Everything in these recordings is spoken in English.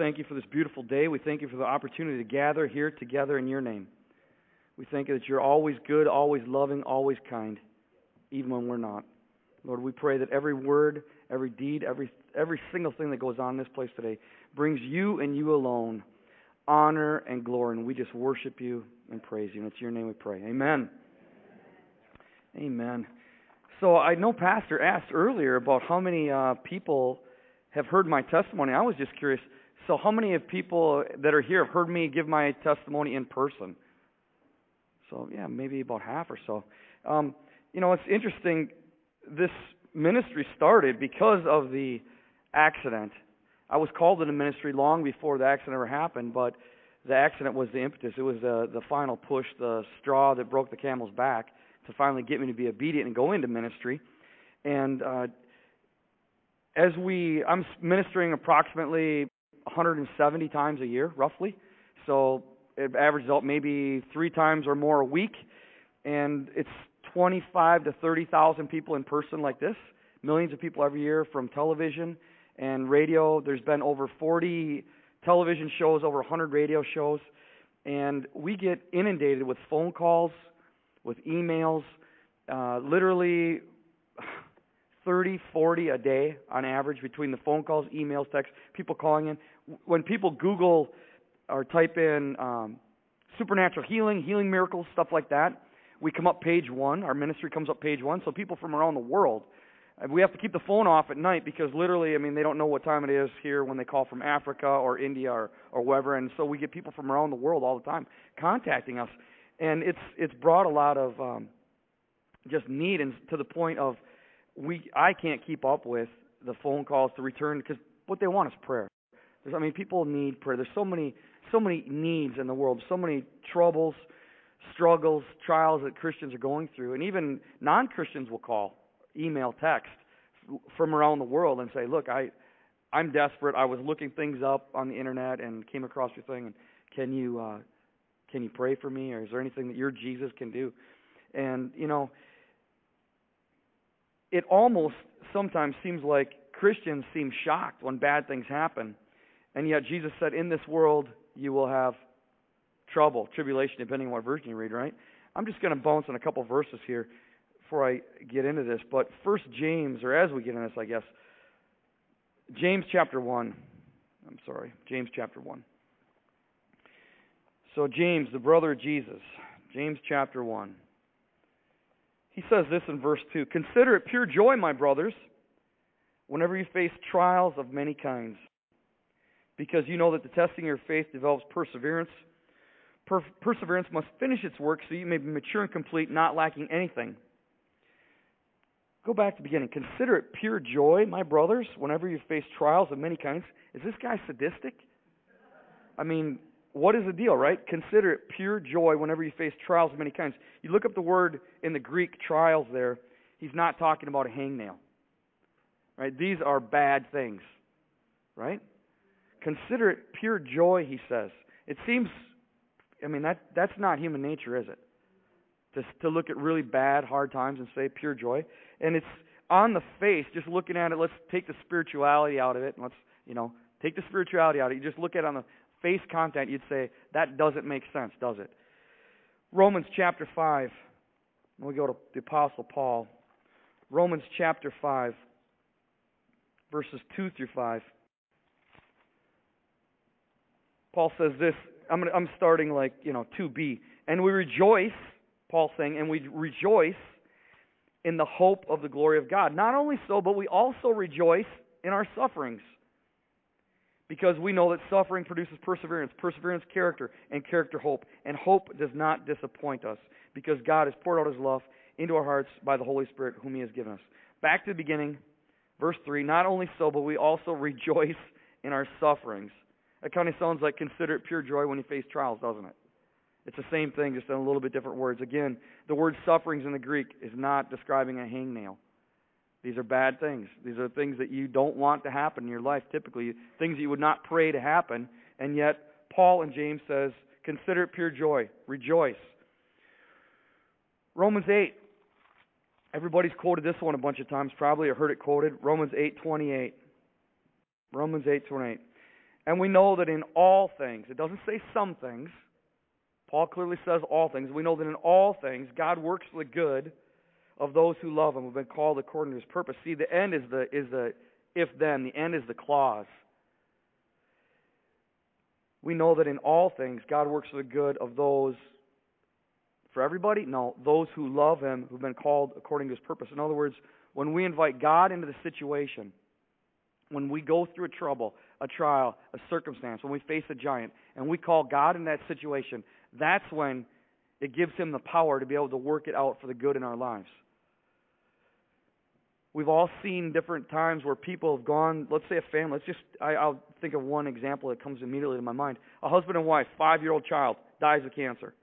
thank you for this beautiful day. We thank you for the opportunity to gather here together in your name. We thank you that you're always good, always loving, always kind, even when we're not. Lord, we pray that every word, every deed, every single thing that goes on in this place today brings you and you alone honor and glory, and we just worship you and praise you. And it's your name we pray. Amen. Amen. So I know Pastor asked earlier about how many people have heard my testimony. I was just curious. So how many of people that are here have heard me give my testimony in person? So yeah, maybe about half or so. It's interesting. This ministry started because of the accident. I was called into ministry long before the accident ever happened, but the accident was the impetus. It was the final push, the straw that broke the camel's back to finally get me to be obedient and go into ministry. And I'm ministering approximately 170 times a year, roughly. So it averages out maybe 3 times or more a week. And it's 25 to 30,000 people in person like this. Millions of people every year from television and radio. There's been over 40 television shows, over 100 radio shows. And we get inundated with phone calls, with emails, literally 30, 40 a day on average between the phone calls, emails, texts, people calling in. When people Google or type in supernatural healing miracles, stuff like that, we come up page 1. Our ministry comes up page 1. So people from around the world. We have to keep the phone off at night because literally, they don't know what time it is here when they call from Africa or India or wherever. And so we get people from around the world all the time contacting us. And it's brought a lot of just need, and to the point of I can't keep up with the phone calls to return, because what they want is prayer. People need prayer. There's so many needs in the world, so many troubles, struggles, trials that Christians are going through, and even non-Christians will call, email, text from around the world and say, "Look, I'm desperate. I was looking things up on the internet and came across your thing, and can you pray for me, or is there anything that your Jesus can do?" And it almost sometimes seems like Christians seem shocked when bad things happen. And yet Jesus said, in this world you will have trouble, tribulation, depending on what version you read, right? I'm just going to bounce on a couple verses here before I get into this. But first James, or as we get into this, I guess, James chapter 1. James chapter 1. So James, the brother of Jesus, James chapter 1. He says this in verse 2, "Consider it pure joy, my brothers, whenever you face trials of many kinds, because you know that the testing of your faith develops perseverance. Perseverance must finish its work so you may be mature and complete, not lacking anything." Go back to the beginning. "Consider it pure joy, my brothers, whenever you face trials of many kinds." Is this guy sadistic? What is the deal, right? Consider it pure joy whenever you face trials of many kinds. You look up the word in the Greek, trials there, he's not talking about a hangnail. Right? These are bad things. Right? Consider it pure joy, he says. It seems, that's not human nature, is it? To look at really bad, hard times and say pure joy. And it's on the face, just looking at it, let's take the spirituality out of it, and let's, take the spirituality out of it. You just look at it on the face content, you'd say, that doesn't make sense, does it? Romans chapter 5. We go to the Apostle Paul. Romans chapter 5, verses 2 through 5. Paul says this, I'm starting 2b. "And we rejoice," Paul's saying, "and we rejoice in the hope of the glory of God. Not only so, but we also rejoice in our sufferings, because we know that suffering produces perseverance, perseverance character, and character hope. And hope does not disappoint us, because God has poured out His love into our hearts by the Holy Spirit whom He has given us." Back to the beginning, verse 3, "Not only so, but we also rejoice in our sufferings." It kind of sounds like consider it pure joy when you face trials, doesn't it? It's the same thing, just in a little bit different words. Again, the word sufferings in the Greek is not describing a hangnail. These are bad things. These are things that you don't want to happen in your life, typically, things that you would not pray to happen. And yet, Paul in James says, consider it pure joy. Rejoice. Romans 8. Everybody's quoted this one a bunch of times, probably, or heard it quoted. Romans 8:28. Romans 8:28. And we know that in all things, it doesn't say some things. Paul clearly says all things. We know that in all things, God works for the good of those who love Him, who have been called according to His purpose. See, the end is the if-then. The end is the clause. We know that in all things, God works for the good of those, for everybody? No, those who love Him, who've been called according to His purpose. In other words, when we invite God into the situation, when we go through a trouble, a trial, a circumstance, when we face a giant, and we call God in that situation, that's when it gives Him the power to be able to work it out for the good in our lives. We've all seen different times where people have gone, let's say a family, I'll think of one example that comes immediately to my mind. A husband and wife, 5-year-old child, dies of cancer.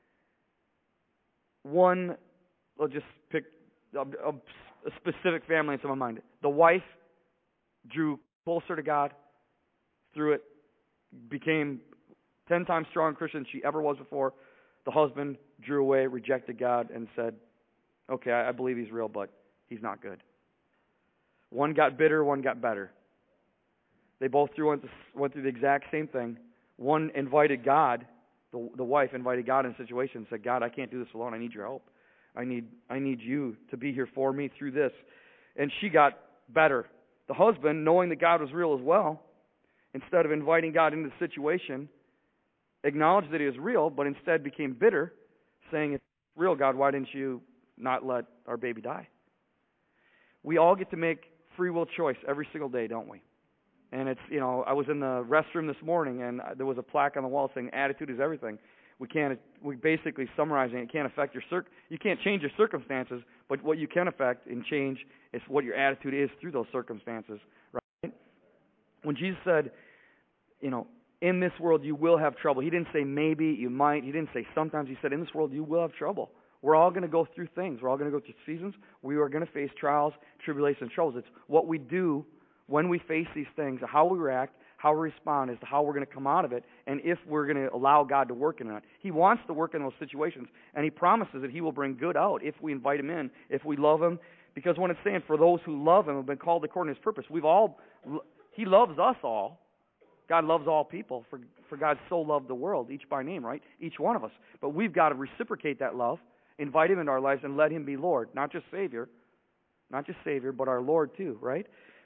I'll just pick a specific family into my mind. The wife drew closer to God through it, became 10 times stronger Christian than she ever was before. The husband drew away, rejected God, and said, okay, I believe He's real, but He's not good. One got bitter, one got better. They both went through the exact same thing. One invited God, the wife invited God in a situation and said, God, I can't do this alone. I need your help. I need you to be here for me through this. And she got better. The husband, knowing that God was real as well, instead of inviting God into the situation, acknowledged that He was real, but instead became bitter, saying, if it's real, God, why didn't you not let our baby die? We all get to make free will choice every single day, don't we? And it's, I was in the restroom this morning, and there was a plaque on the wall saying, attitude is everything. We basically summarizing, it can't affect you can't change your circumstances, but what you can affect and change is what your attitude is through those circumstances, right? When Jesus said, in this world you will have trouble, He didn't say maybe, you might, He didn't say sometimes, He said in this world you will have trouble. We're all going to go through things. We're all going to go through seasons. We are going to face trials, tribulations, and troubles. It's what we do when we face these things, how we react, how we respond as to how we're going to come out of it, and if we're going to allow God to work in it. He wants to work in those situations, and He promises that He will bring good out if we invite Him in, if we love Him. Because when it's saying, for those who love Him have been called according to His purpose, He loves us all. God loves all people, for God so loved the world, each by name, right? Each one of us. But we've got to reciprocate that love, invite Him into our lives, and let Him be Lord, not just Savior, but our Lord too, right?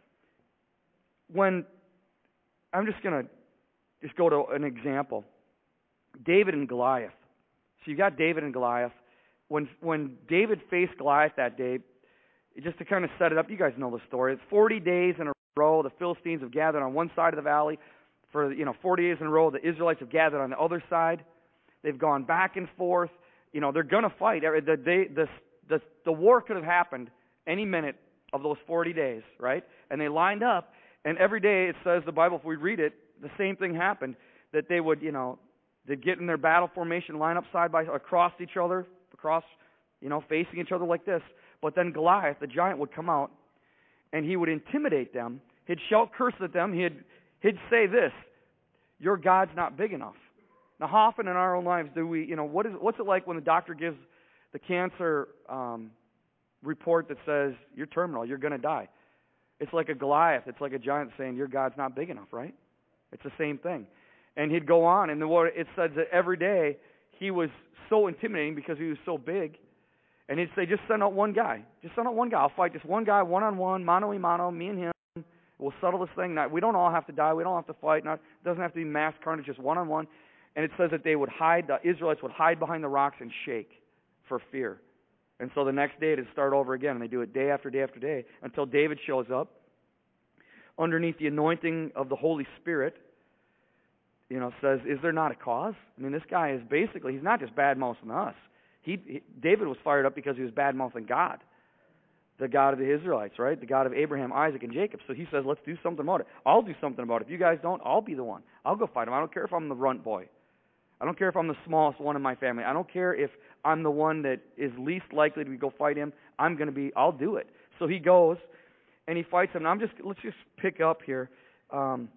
I'm just going to go to an example. David and Goliath. So you got David and Goliath. When David faced Goliath that day, just to kind of set it up, you guys know the story. It's 40 days in a row. The Philistines have gathered on one side of the valley. For 40 days in a row, the Israelites have gathered on the other side. They've gone back and forth. They're going to fight. The war could have happened any minute of those 40 days, right? And they lined up. And every day, it says, the Bible, if we read it, the same thing happened. That they would, they'd get in their battle formation, line up side by across each other, facing each other like this. But then Goliath, the giant, would come out, and he would intimidate them. He'd shout curses at them. He'd say this, your God's not big enough. Now, how often in our own lives do we, what's it like when the doctor gives the cancer report that says, you're terminal, you're going to die? It's like a Goliath. It's like a giant saying, your God's not big enough, right? It's the same thing. And he'd go on, and it says that every day he was so intimidating because he was so big. And he'd say, just send out one guy. Just send out one guy. I'll fight just one guy, one-on-one, mano-a-mano, me and him. We'll settle this thing. We don't all have to die. We don't have to fight. It doesn't have to be mass carnage, just one-on-one. And it says that they would hide, the Israelites would hide behind the rocks and shake for fear. And so the next day it'd start over again, and they do it day after day after day until David shows up underneath the anointing of the Holy Spirit. Says, is there not a cause? I mean, this guy is basically, he's not just bad-mouthing us. David was fired up because he was bad-mouthing God, the God of the Israelites, right? The God of Abraham, Isaac, and Jacob. So he says, let's do something about it. I'll do something about it. If you guys don't, I'll be the one. I'll go fight him. I don't care if I'm the runt boy. I don't care if I'm the smallest one in my family. I don't care if I'm the one that is least likely to go fight him. I'll do it. So he goes, and he fights him. And let's just pick up here. 1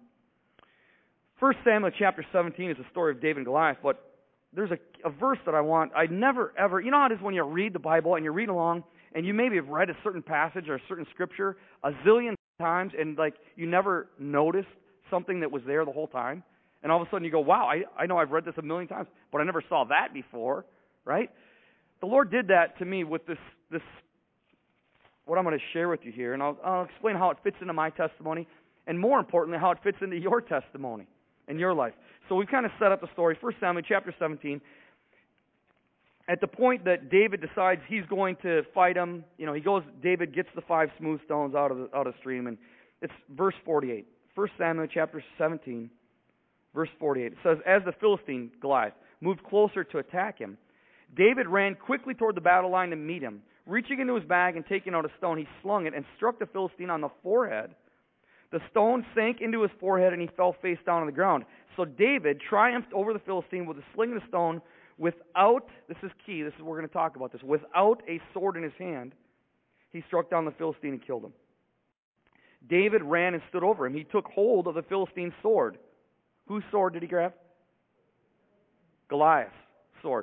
Samuel chapter 17 is the story of David and Goliath, but there's a verse that I never ever, you know how it is when you read the Bible and you read along, and you maybe have read a certain passage or a certain scripture a zillion times, and you never noticed something that was there the whole time. And all of a sudden you go, wow, I know I've read this a million times, but I never saw that before, right? The Lord did that to me with this what I'm going to share with you here, and I'll explain how it fits into my testimony, and more importantly, how it fits into your testimony in your life. So we've kind of set up the story. 1 Samuel chapter 17. At the point that David decides he's going to fight him, David gets the 5 smooth stones out of the stream, and it's verse 48. 1 Samuel chapter 17, verse 48. It says, as the Philistine, Goliath, moved closer to attack him, David ran quickly toward the battle line to meet him. Reaching into his bag and taking out a stone, he slung it and struck the Philistine on the forehead. The stone sank into his forehead, and he fell face down on the ground. So David triumphed over the Philistine with a sling and a stone, without, this is key, we're going to talk about this, without a sword in his hand. He struck down the Philistine and killed him. David ran and stood over him. He took hold of the Philistine's sword. Whose sword did he grab? Goliath's sword.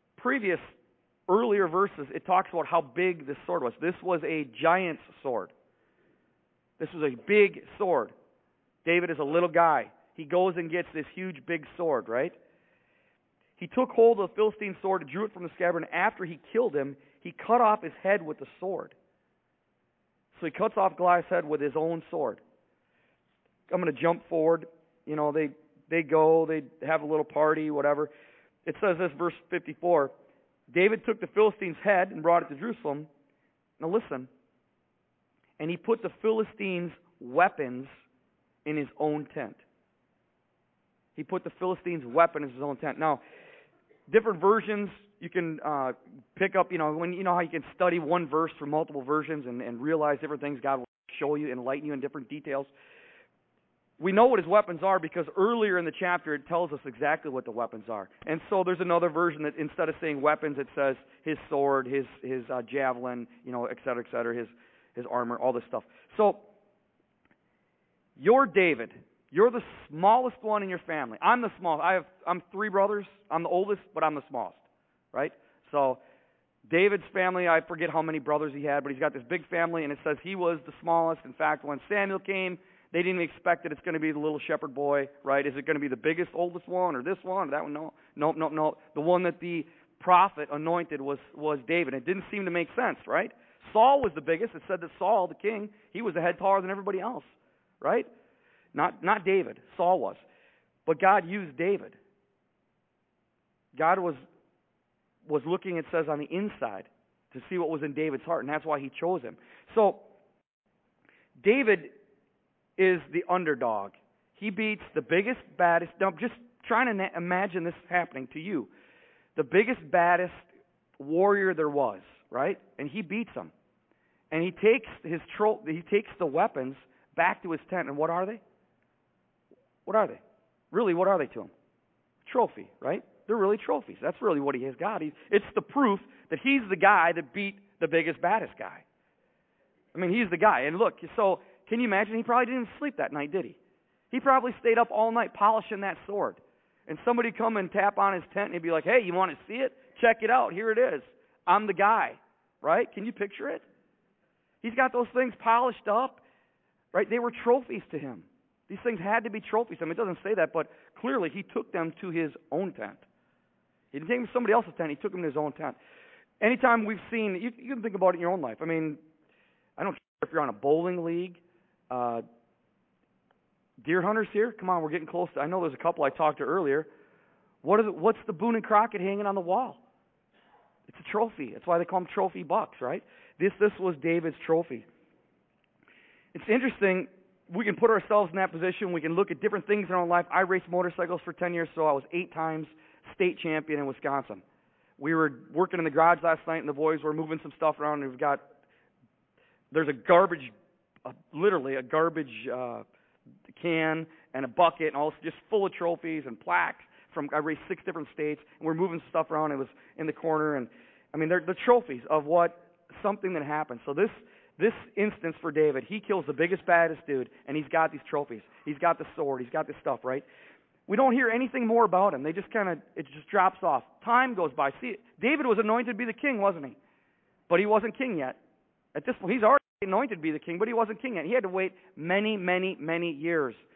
Earlier verses, it talks about how big this sword was. This was a giant's sword. This was a big sword. David is a little guy. He goes and gets this huge, big sword, right? He took hold of the Philistine sword and drew it from the scabbard, and after he killed him, he cut off his head with the sword. So he cuts off Goliath's head with his own sword. I'm going to jump forward. They go, they have a little party, whatever. It says this, verse 54. David took the Philistine's head and brought it to Jerusalem. Now listen. And he put the Philistines' weapons in his own tent. He put the Philistines' weapon in his own tent. Now, different versions you can pick up, when how you can study one verse from multiple versions and realize different things God will show you, enlighten you in different details. We know what his weapons are because earlier in the chapter it tells us exactly what the weapons are. And so there's another version that instead of saying weapons, it says his sword, his javelin, et cetera, his armor, all this stuff. So, you're David. You're the smallest one in your family. I'm the smallest. I'm 3 brothers. I'm the oldest, but I'm the smallest, right? So, David's family, I forget how many brothers he had, but he's got this big family, and it says he was the smallest. In fact, when Samuel came, they didn't even expect that it's going to be the little shepherd boy, right? Is it going to be the biggest, oldest one, or this one, or that one? No. The one that the prophet anointed was David. It didn't seem to make sense, right? Saul was the biggest. It said that Saul, the king, he was a head taller than everybody else, right? Not David. Saul was. But God used David. God was looking, it says, on the inside to see what was in David's heart, and that's why he chose him. So, David is the underdog. He beats the biggest, baddest. Now, just trying to imagine this happening to you. The biggest, baddest warrior there was, right? And he beats him. And he takes the weapons back to his tent. And what are they? What are they? Really, what are they to him? Trophy, right? They're really trophies. That's really what he has got. It's the proof that he's the guy that beat the biggest, baddest guy. I mean, he's the guy. And look, so can you imagine? He probably didn't sleep that night, did he? He probably stayed up all night polishing that sword. And somebody come and tap on his tent and he'd be like, hey, you want to see it? Check it out. Here it is. I'm the guy. Right? Can you picture it? He's got those things polished up. Right? They were trophies to him. These things had to be trophies. I mean, it doesn't say that, but clearly he took them to his own tent. He didn't take them to somebody else's tent. He took them to his own tent. Anytime we've seen, you can think about it in your own life. I mean, I don't care if you're on a bowling league, deer hunters here. Come on, we're getting close. I know there's a couple I talked to earlier. What's the Boone and Crockett hanging on the wall? It's a trophy. That's why they call them trophy bucks, right? This was David's trophy. It's interesting. We can put ourselves in that position. We can look at different things in our own life. I raced motorcycles for 10 years, so I was 8 times state champion in Wisconsin. We were working in the garage last night, and the boys were moving some stuff around, and there's literally a garbage can and a bucket and all just full of trophies and plaques I raced 6 different states, and we're moving stuff around. It was in the corner, and I mean, they're the trophies of something that happened. So this instance for David, he kills the biggest, baddest dude, and he's got these trophies. He's got the sword. He's got this stuff, right? We don't hear anything more about him. It just drops off. Time goes by. See, David was anointed to be the king, wasn't he? But he wasn't king yet. At this point, he's already anointed to be the king, but he wasn't king yet. He had to wait many, many, many years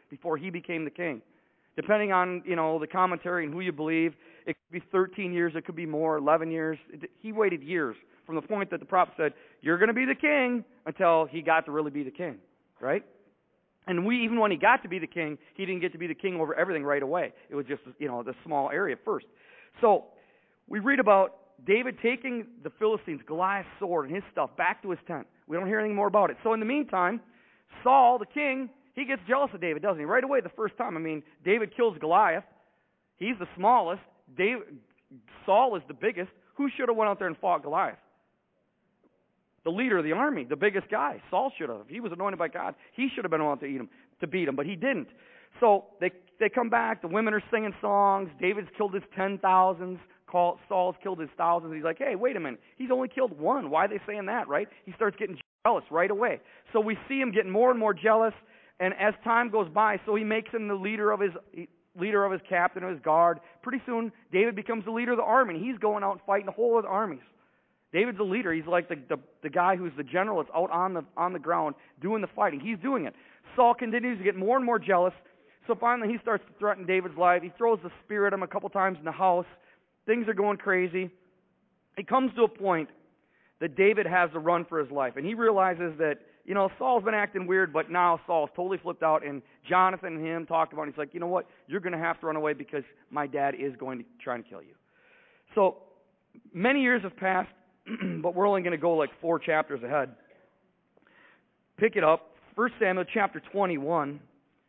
before he became the king. Depending on, the commentary and who you believe, it could be 13 years, it could be more, 11 years. He waited years from the point that the prophet said, you're going to be the king, until he got to really be the king, right? And even when he got to be the king, he didn't get to be the king over everything right away. It was just, the small area first. So we read about David taking the Philistines, Goliath's sword and his stuff back to his tent. We don't hear anything more about it. So in the meantime, Saul, the king, he gets jealous of David, doesn't he? Right away the first time. I mean, David kills Goliath. He's the smallest. Saul is the biggest. Who should have went out there and fought Goliath? The leader of the army, the biggest guy. Saul should have. If he was anointed by God, he should have been able to beat him, but he didn't. So they come back. The women are singing songs. David's killed his 10,000s. Saul's killed his thousands. He's like, hey, wait a minute. He's only killed one. Why are they saying that, right? He starts getting jealous right away. So we see him getting more and more jealous, and as time goes by, so he makes him the leader of his captain of his guard. Pretty soon, David becomes the leader of the army, and he's going out and fighting the whole of the armies. David's the leader. He's like the guy who's the general that's out on the ground doing the fighting. He's doing it. Saul continues to get more and more jealous. So finally he starts to threaten David's life. He throws the spear at him a couple times in the house. Things are going crazy. It comes to a point that David has to run for his life. And he realizes that, Saul's been acting weird, but now Saul's totally flipped out. And Jonathan and him talk about it. He's like, you know what? You're going to have to run away because my dad is going to try and kill you. So many years have passed. But we're only going to go like 4 chapters ahead. Pick it up, 1 Samuel chapter 21.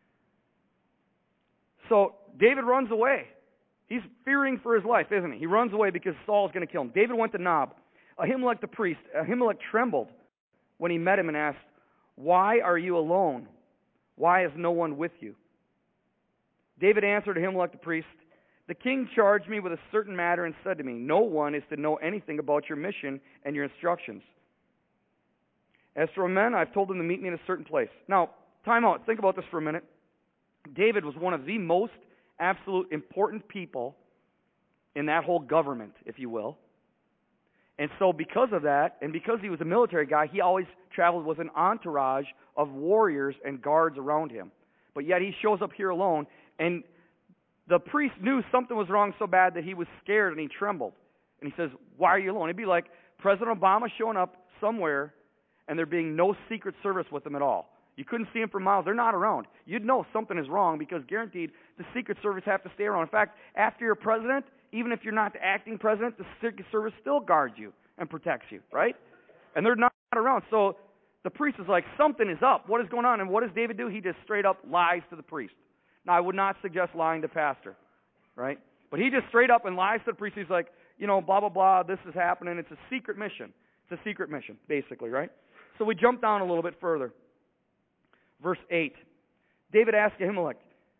So David runs away. He's fearing for his life, isn't he? He runs away because Saul's going to kill him. David went to Nob. Ahimelech the priest. Ahimelech trembled when he met him and asked, why are you alone? Why is no one with you? David answered Ahimelech the priest, the king charged me with a certain matter and said to me, no one is to know anything about your mission and your instructions. As for men, I've told them to meet me in a certain place. Now, time out. Think about this for a minute. David was one of the most absolute important people in that whole government, if you will. And so because of that, and because he was a military guy, he always traveled with an entourage of warriors and guards around him. But yet he shows up here alone, and the priest knew something was wrong so bad that he was scared and he trembled. And he says, why are you alone? It'd be like President Obama showing up somewhere and there being no Secret Service with him at all. You couldn't see him for miles. They're not around. You'd know something is wrong because guaranteed the Secret Service have to stay around. In fact, after you're president, even if you're not the acting president, the Secret Service still guards you and protects you, right? And they're not around. So the priest is like, something is up. What is going on? And what does David do? He just straight up lies to the priest. Now, I would not suggest lying to pastor, right? But he just straight up and lies to the priest. He's like, blah, blah, blah, this is happening. It's a secret mission. It's a secret mission, basically, right? So we jump down a little bit further. Verse 8. David asked Ahimelech,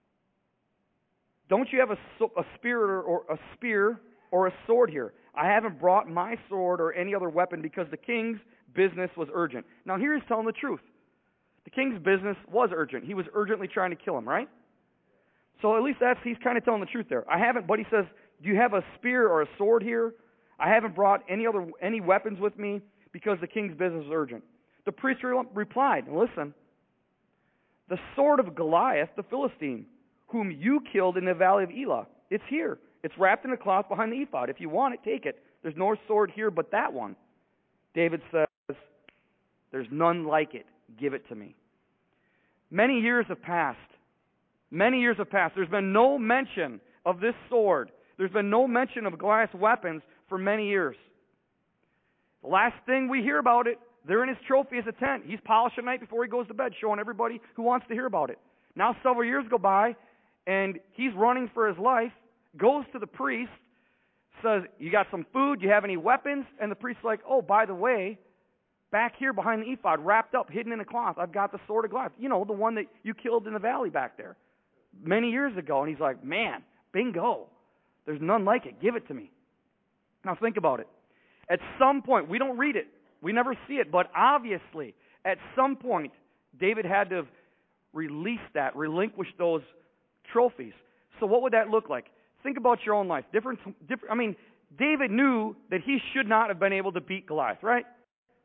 don't you have a spear or a sword here? I haven't brought my sword or any other weapon because the king's business was urgent. Now, here he's telling the truth. The king's business was urgent. He was urgently trying to kill him, right? So at least he's kind of telling the truth there. I haven't, but he says, do you have a spear or a sword here? I haven't brought any weapons with me because the king's business is urgent. The priest replied, listen, the sword of Goliath, the Philistine, whom you killed in the valley of Elah, it's here. It's wrapped in a cloth behind the ephod. If you want it, take it. There's no sword here but that one. David says, there's none like it. Give it to me. Many years have passed. Many years have passed. There's been no mention of this sword. There's been no mention of Goliath's weapons for many years. The last thing we hear about it, they're in his trophy as a tent. He's polished at night before he goes to bed, showing everybody who wants to hear about it. Now several years go by, and he's running for his life, goes to the priest, says, you got some food? Do you have any weapons? And the priest's like, oh, by the way, back here behind the ephod, wrapped up, hidden in a cloth, I've got the sword of Goliath. The one that you killed in the valley back there many years ago. And he's like, man, bingo. There's none like it. Give it to me. Now think about it. At some point, we don't read it. We never see it. But obviously, at some point, David had to release that, relinquish those trophies. So what would that look like? Think about your own life. David knew that he should not have been able to beat Goliath, right?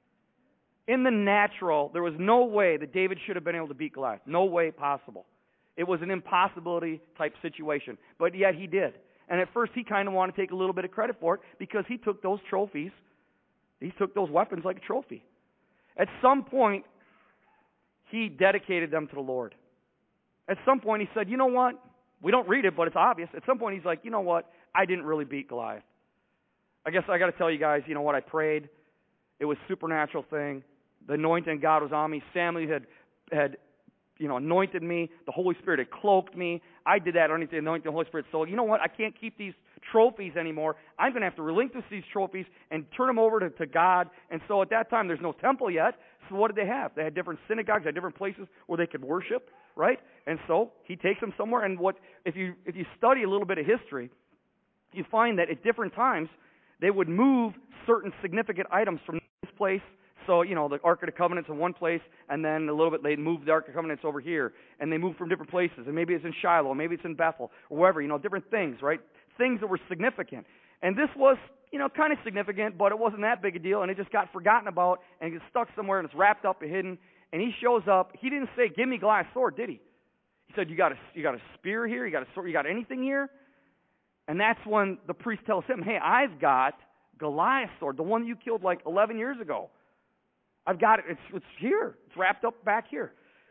In the natural, there was no way that David should have been able to beat Goliath. No way possible. It was an impossibility type situation. But yet he did. And at first he kind of wanted to take a little bit of credit for it because he took those trophies, he took those weapons like a trophy. At some point, he dedicated them to the Lord. At some point he said, you know what? We don't read it, but it's obvious. At some point he's like, you know what? I didn't really beat Goliath. I guess I got to tell you guys, you know what? I prayed. It was a supernatural thing. The anointing of God was on me. Samuel had anointed me. The Holy Spirit had cloaked me. I did that underneath the anointing of the Holy Spirit. So, you know what? I can't keep these trophies anymore. I'm going to have to relinquish these trophies and turn them over to God. And so at that time, there's no temple yet. So what did they have? They had different synagogues, they had different places where they could worship, right? And so he takes them somewhere. And if you study a little bit of history, you find that at different times, they would move certain significant items from this place. So, the Ark of the Covenant's in one place, and then a little bit they'd move the Ark of the Covenant's over here, and they moved from different places, and maybe it's in Shiloh, maybe it's in Bethel, or wherever, different things, right? Things that were significant. And this was, kind of significant, but it wasn't that big a deal, and it just got forgotten about, and it gets stuck somewhere, and it's wrapped up and hidden, and he shows up. He didn't say, give me Goliath's sword, did he? He said, you got a spear here? You got a sword? You got anything here? And that's when the priest tells him, hey, I've got Goliath's sword, the one you killed like 11 years ago. I've got it. It's here. It's wrapped up back here.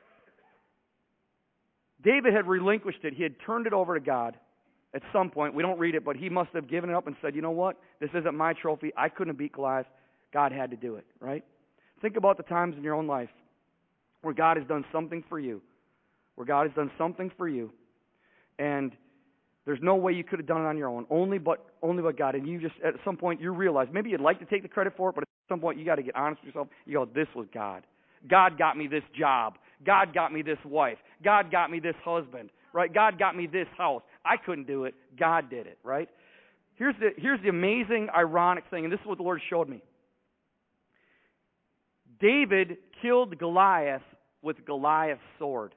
David had relinquished it. He had turned it over to God at some point. We don't read it, but he must have given it up and said, you know what? This isn't my trophy. I couldn't beat Goliath. God had to do it, right? Think about the times in your own life where God has done something for you. Where God has done something for you. And there's no way you could have done it on your own. Only but God. And you just, at some point, you realize, maybe you'd like to take the credit for it, but at some point you got to get honest with yourself. You go, this was God. God got me this job. God got me this wife. God got me this husband. Right? God got me this house. I couldn't do it. God did it. Right? Here's the amazing, ironic thing, and this is what the Lord showed me. David killed Goliath with Goliath's sword.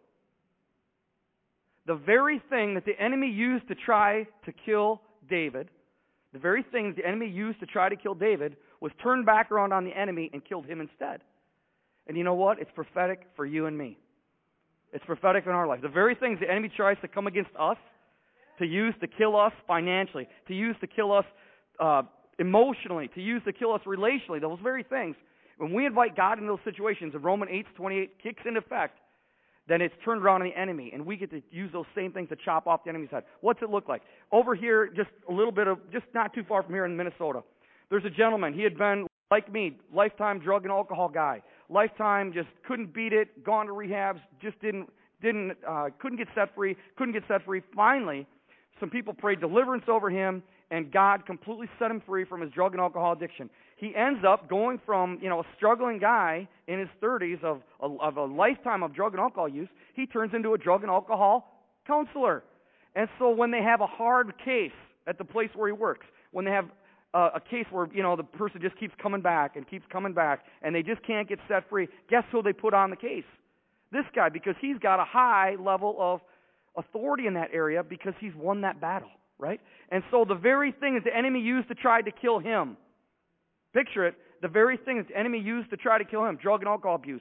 The very thing that the enemy used to try to kill David, the very thing that the enemy used to try to kill David was turned back around on the enemy and killed him instead. And you know what? It's prophetic for you and me. It's prophetic in our life. The very things the enemy tries to come against us, to use to kill us financially, to use to kill us emotionally, to use to kill us relationally, those very things, when we invite God in those situations, and Romans 8:28 kicks into effect, then it's turned around on the enemy, and we get to use those same things to chop off the enemy's head. What's it look like? Over here, just a little bit of, just not too far from here in Minnesota, there's a gentleman. He had been, like me, lifetime drug and alcohol guy. Lifetime, just couldn't beat it, gone to rehabs, just couldn't get set free. Finally, some people prayed deliverance over him, and God completely set him free from his drug and alcohol addiction. He ends up going from, a struggling guy in his 30s of a lifetime of drug and alcohol use, he turns into a drug and alcohol counselor. And so when they have a hard case at the place where he works, when they have a case where, the person just keeps coming back, and they just can't get set free, guess who they put on the case? This guy, because he's got a high level of authority in that area because he's won that battle, right? And so the very thing that the enemy used to try to kill him, picture it, the very thing that the enemy used to try to kill him, drug and alcohol abuse.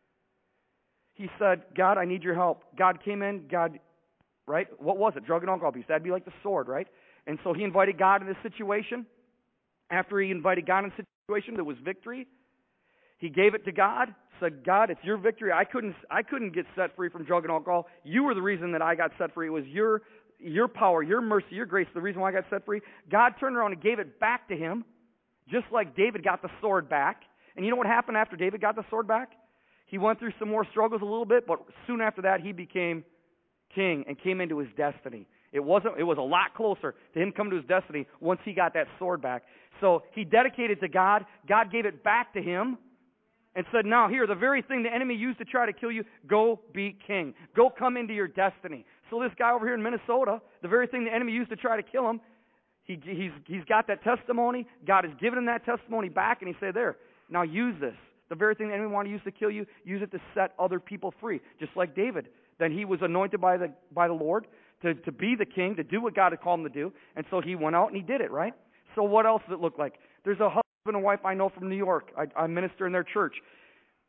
He said, God, I need your help. God came in, right? What was it? Drug and alcohol abuse. That'd be like the sword, right? And so he invited God in this situation. After he invited God in a situation, there was victory. He gave it to God, said, God, it's your victory. I couldn't get set free from drug and alcohol. You were the reason that I got set free. It was your power, your mercy, your grace, the reason why I got set free. God turned around and gave it back to him, just like David got the sword back. And you know what happened after David got the sword back? He went through some more struggles a little bit, but soon after that, he became king and came into his destiny. It was a lot closer to him coming to his destiny once he got that sword back. So he dedicated to God. God gave it back to him and said, now here, the very thing the enemy used to try to kill you, go be king. Go come into your destiny. So this guy over here in Minnesota, the very thing the enemy used to try to kill him, he's got that testimony. God has given him that testimony back, and he said, there, now use this. The very thing the enemy wanted to use to kill you, use it to set other people free, just like David. Then he was anointed by the Lord to be the king, to do what God had called him to do, and so he went out and he did it, right? So what else does it look like? There's a husband and wife I know from New York. I minister in their church.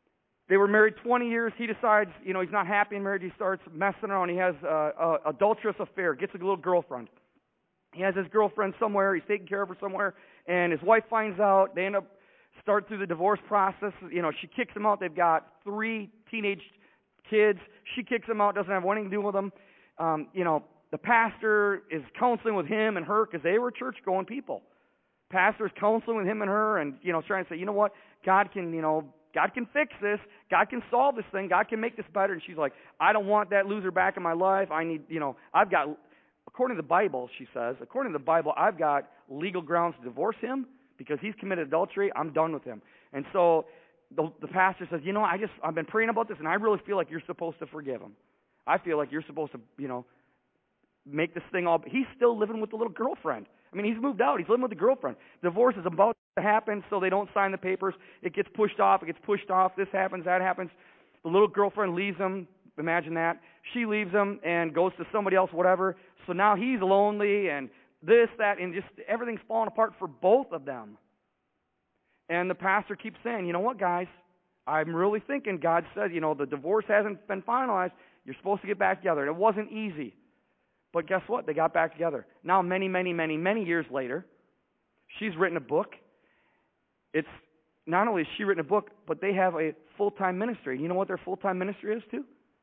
They were married 20 years. He decides, he's not happy in marriage. He starts messing around. He has a adulterous affair, gets a little girlfriend. He has his girlfriend somewhere. He's taking care of her somewhere. And his wife finds out. They end up start through the divorce process. She kicks him out. They've got 3 teenage kids. She kicks him out, doesn't have anything to do with them. The pastor is counseling with him and her because they were church-going people. Pastor's counseling with him and her and, trying to say, you know what, God can fix this. God can solve this thing. God can make this better. And she's like, I don't want that loser back in my life. I need, according to the Bible, she says, according to the Bible, I've got legal grounds to divorce him because he's committed adultery. I'm done with him. And so the pastor says, I've been praying about this, and I really feel like you're supposed to forgive him. I feel like you're supposed to, make this thing all. He's still living with the little girlfriend. I mean, he's moved out. He's living with the girlfriend. Divorce is about to happen, so they don't sign the papers. It gets pushed off. This happens, that happens. The little girlfriend leaves him. Imagine that. She leaves him and goes to somebody else, whatever. So now he's lonely and this, that, and just everything's falling apart for both of them. And the pastor keeps saying, you know what, guys? I'm really thinking God said, the divorce hasn't been finalized. You're supposed to get back together. And it wasn't easy. But guess what? They got back together. Now, many, many, many, many years later, she's written a book. It's not only has she written a book, but they have a full-time ministry. You know what their full-time ministry is, too?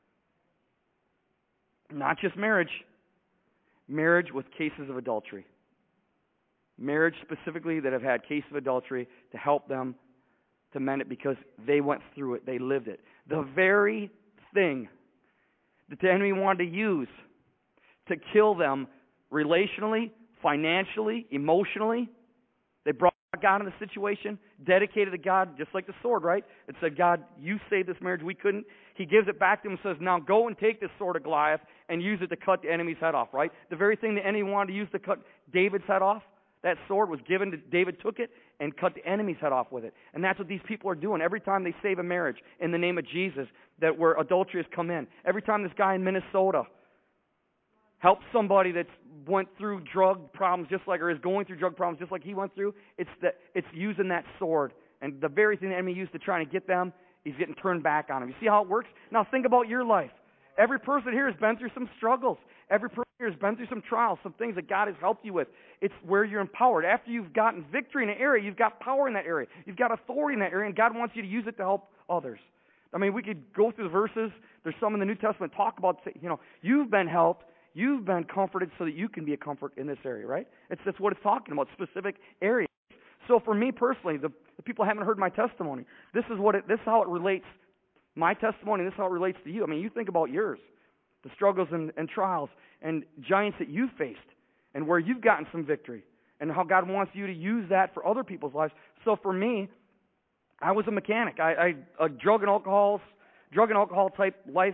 Not just marriage. Marriage with cases of adultery. Marriage specifically that have had cases of adultery to help them to mend it because they went through it. They lived it. The very thing that the enemy wanted to use to kill them relationally, financially, emotionally. They brought God in the situation, dedicated to God, just like the sword, right? It said, God, you saved this marriage, we couldn't. He gives it back to him and says, now go and take this sword of Goliath and use it to cut the enemy's head off, right? The very thing the enemy wanted to use to cut David's head off, that sword was given to David, took it, and cut the enemy's head off with it. And that's what these people are doing. Every time they save a marriage in the name of Jesus, that where adultery has come in. Every time this guy in Minnesota help somebody that's went through drug problems or is going through drug problems just like he went through, it's using that sword. And the very thing the enemy used to try to get them, he's getting turned back on him. You see how it works? Now think about your life. Every person here has been through some struggles. Every person here has been through some trials, some things that God has helped you with. It's where you're empowered. After you've gotten victory in an area, you've got power in that area. You've got authority in that area, and God wants you to use it to help others. I mean, we could go through the verses. There's some in the New Testament talk about, you've been helped. You've been comforted so that you can be a comfort in this area, right? That's what it's talking about, specific areas. So for me personally, the people haven't heard my testimony. This is how it relates. My testimony, this is how it relates to you. I mean, you think about yours, the struggles and trials and giants that you've faced and where you've gotten some victory and how God wants you to use that for other people's lives. So for me, I was a mechanic. I drug and alcohol type life,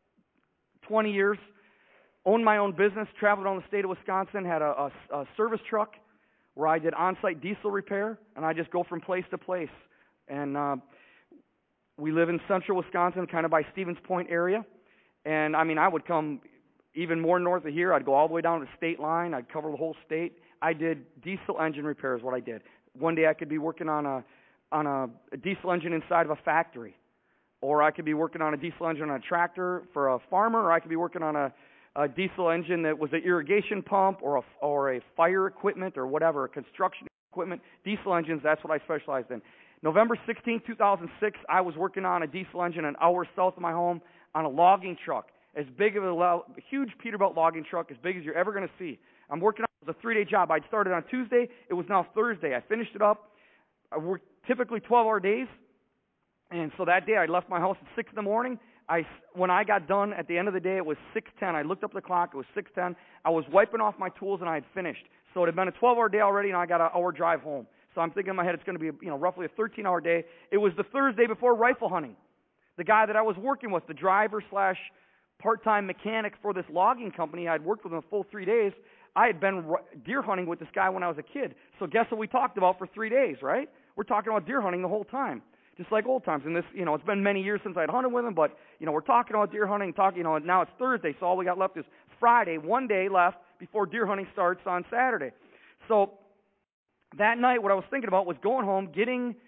20 years. Owned my own business, traveled around the state of Wisconsin, had a service truck where I did on-site diesel repair, and I just go from place to place. And we live in central Wisconsin, kind of by Stevens Point area. And, I would come even more north of here. I'd go all the way down to the state line. I'd cover the whole state. I did diesel engine repairs, what I did. One day I could be working on a diesel engine inside of a factory. Or I could be working on a diesel engine on a tractor for a farmer, or I could be working on a diesel engine that was an irrigation pump or a fire equipment or whatever, construction equipment. Diesel engines, that's what I specialized in. November 16, 2006, I was working on a diesel engine an hour south of my home on a logging truck, as big of a huge Peterbilt logging truck, as big as you're ever going to see. I'm working on it. It was a 3-day job. I'd started on Tuesday. It was now Thursday. I finished it up. I worked typically 12-hour days. And so that day I left my house at 6 in the morning. When I got done at the end of the day, it was 6:10. I looked up the clock. It was 6:10. I was wiping off my tools, and I had finished. So it had been a 12-hour day already, and I got an hour drive home. So I'm thinking in my head it's going to be roughly a 13-hour day. It was the Thursday before rifle hunting. The guy that I was working with, the driver / part-time mechanic for this logging company, I'd worked with him a full 3 days. I had been deer hunting with this guy when I was a kid. So guess what we talked about for 3 days, right? We're talking about deer hunting the whole time. Just like old times. And this, it's been many years since I'd hunted with him, but, we're talking about deer hunting, now it's Thursday, so all we got left is Friday, 1 day left before deer hunting starts on Saturday. So that night, what I was thinking about was going home, getting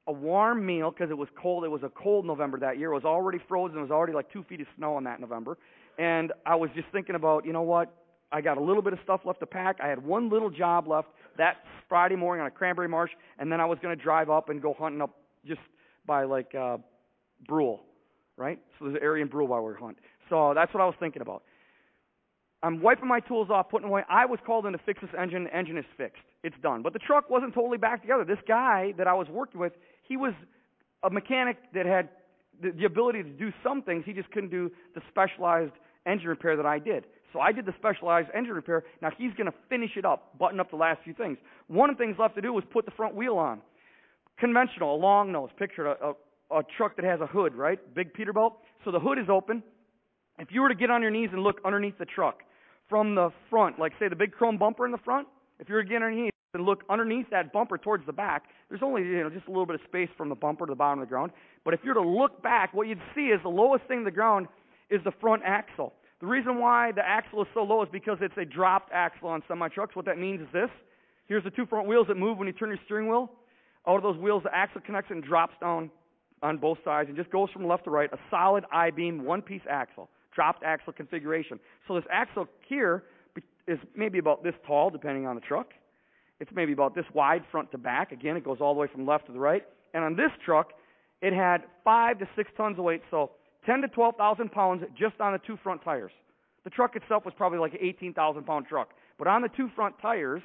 a warm meal because it was cold. It was a cold November that year. It was already frozen. It was already like 2 feet of snow in that November. And I was just thinking about, you know what? I got a little bit of stuff left to pack. I had one little job left that Friday morning on a cranberry marsh, and then I was going to drive up and go hunting up just by like Brule, right? So there's an area in Brule where we hunt. So that's what I was thinking about. I'm wiping my tools off, putting away. I was called in to fix this engine. The engine is fixed. It's done. But the truck wasn't totally back together. This guy that I was working with, he was a mechanic that had the ability to do some things. He just couldn't do the specialized engine repair that I did. So I did the specialized engine repair. Now he's going to finish it up, button up the last few things. One of the things left to do was put the front wheel on. Conventional, a long nose. Picture a truck that has a hood, right? Big Peterbilt. So the hood is open. If you were to get on your knees and look underneath the truck from the front, like say the big chrome bumper in the front, if you were to get on your knees and look underneath that bumper towards the back, there's only just a little bit of space from the bumper to the bottom of the ground. But if you were to look back, what you'd see is the lowest thing to the ground is the front axle. The reason why the axle is so low is because it's a dropped axle on semi-trucks. What that means is this. Here's the two front wheels that move when you turn your steering wheel. Out of those wheels, the axle connects and drops down on both sides and just goes from left to right, a solid I-beam, one-piece axle, dropped axle configuration. So this axle here is maybe about this tall, depending on the truck. It's maybe about this wide front to back. Again, it goes all the way from left to the right. And on this truck, it had 5 to 6 tons of weight, so 10 to 12,000 pounds just on the two front tires. The truck itself was probably like an 18,000-pound truck. But on the two front tires,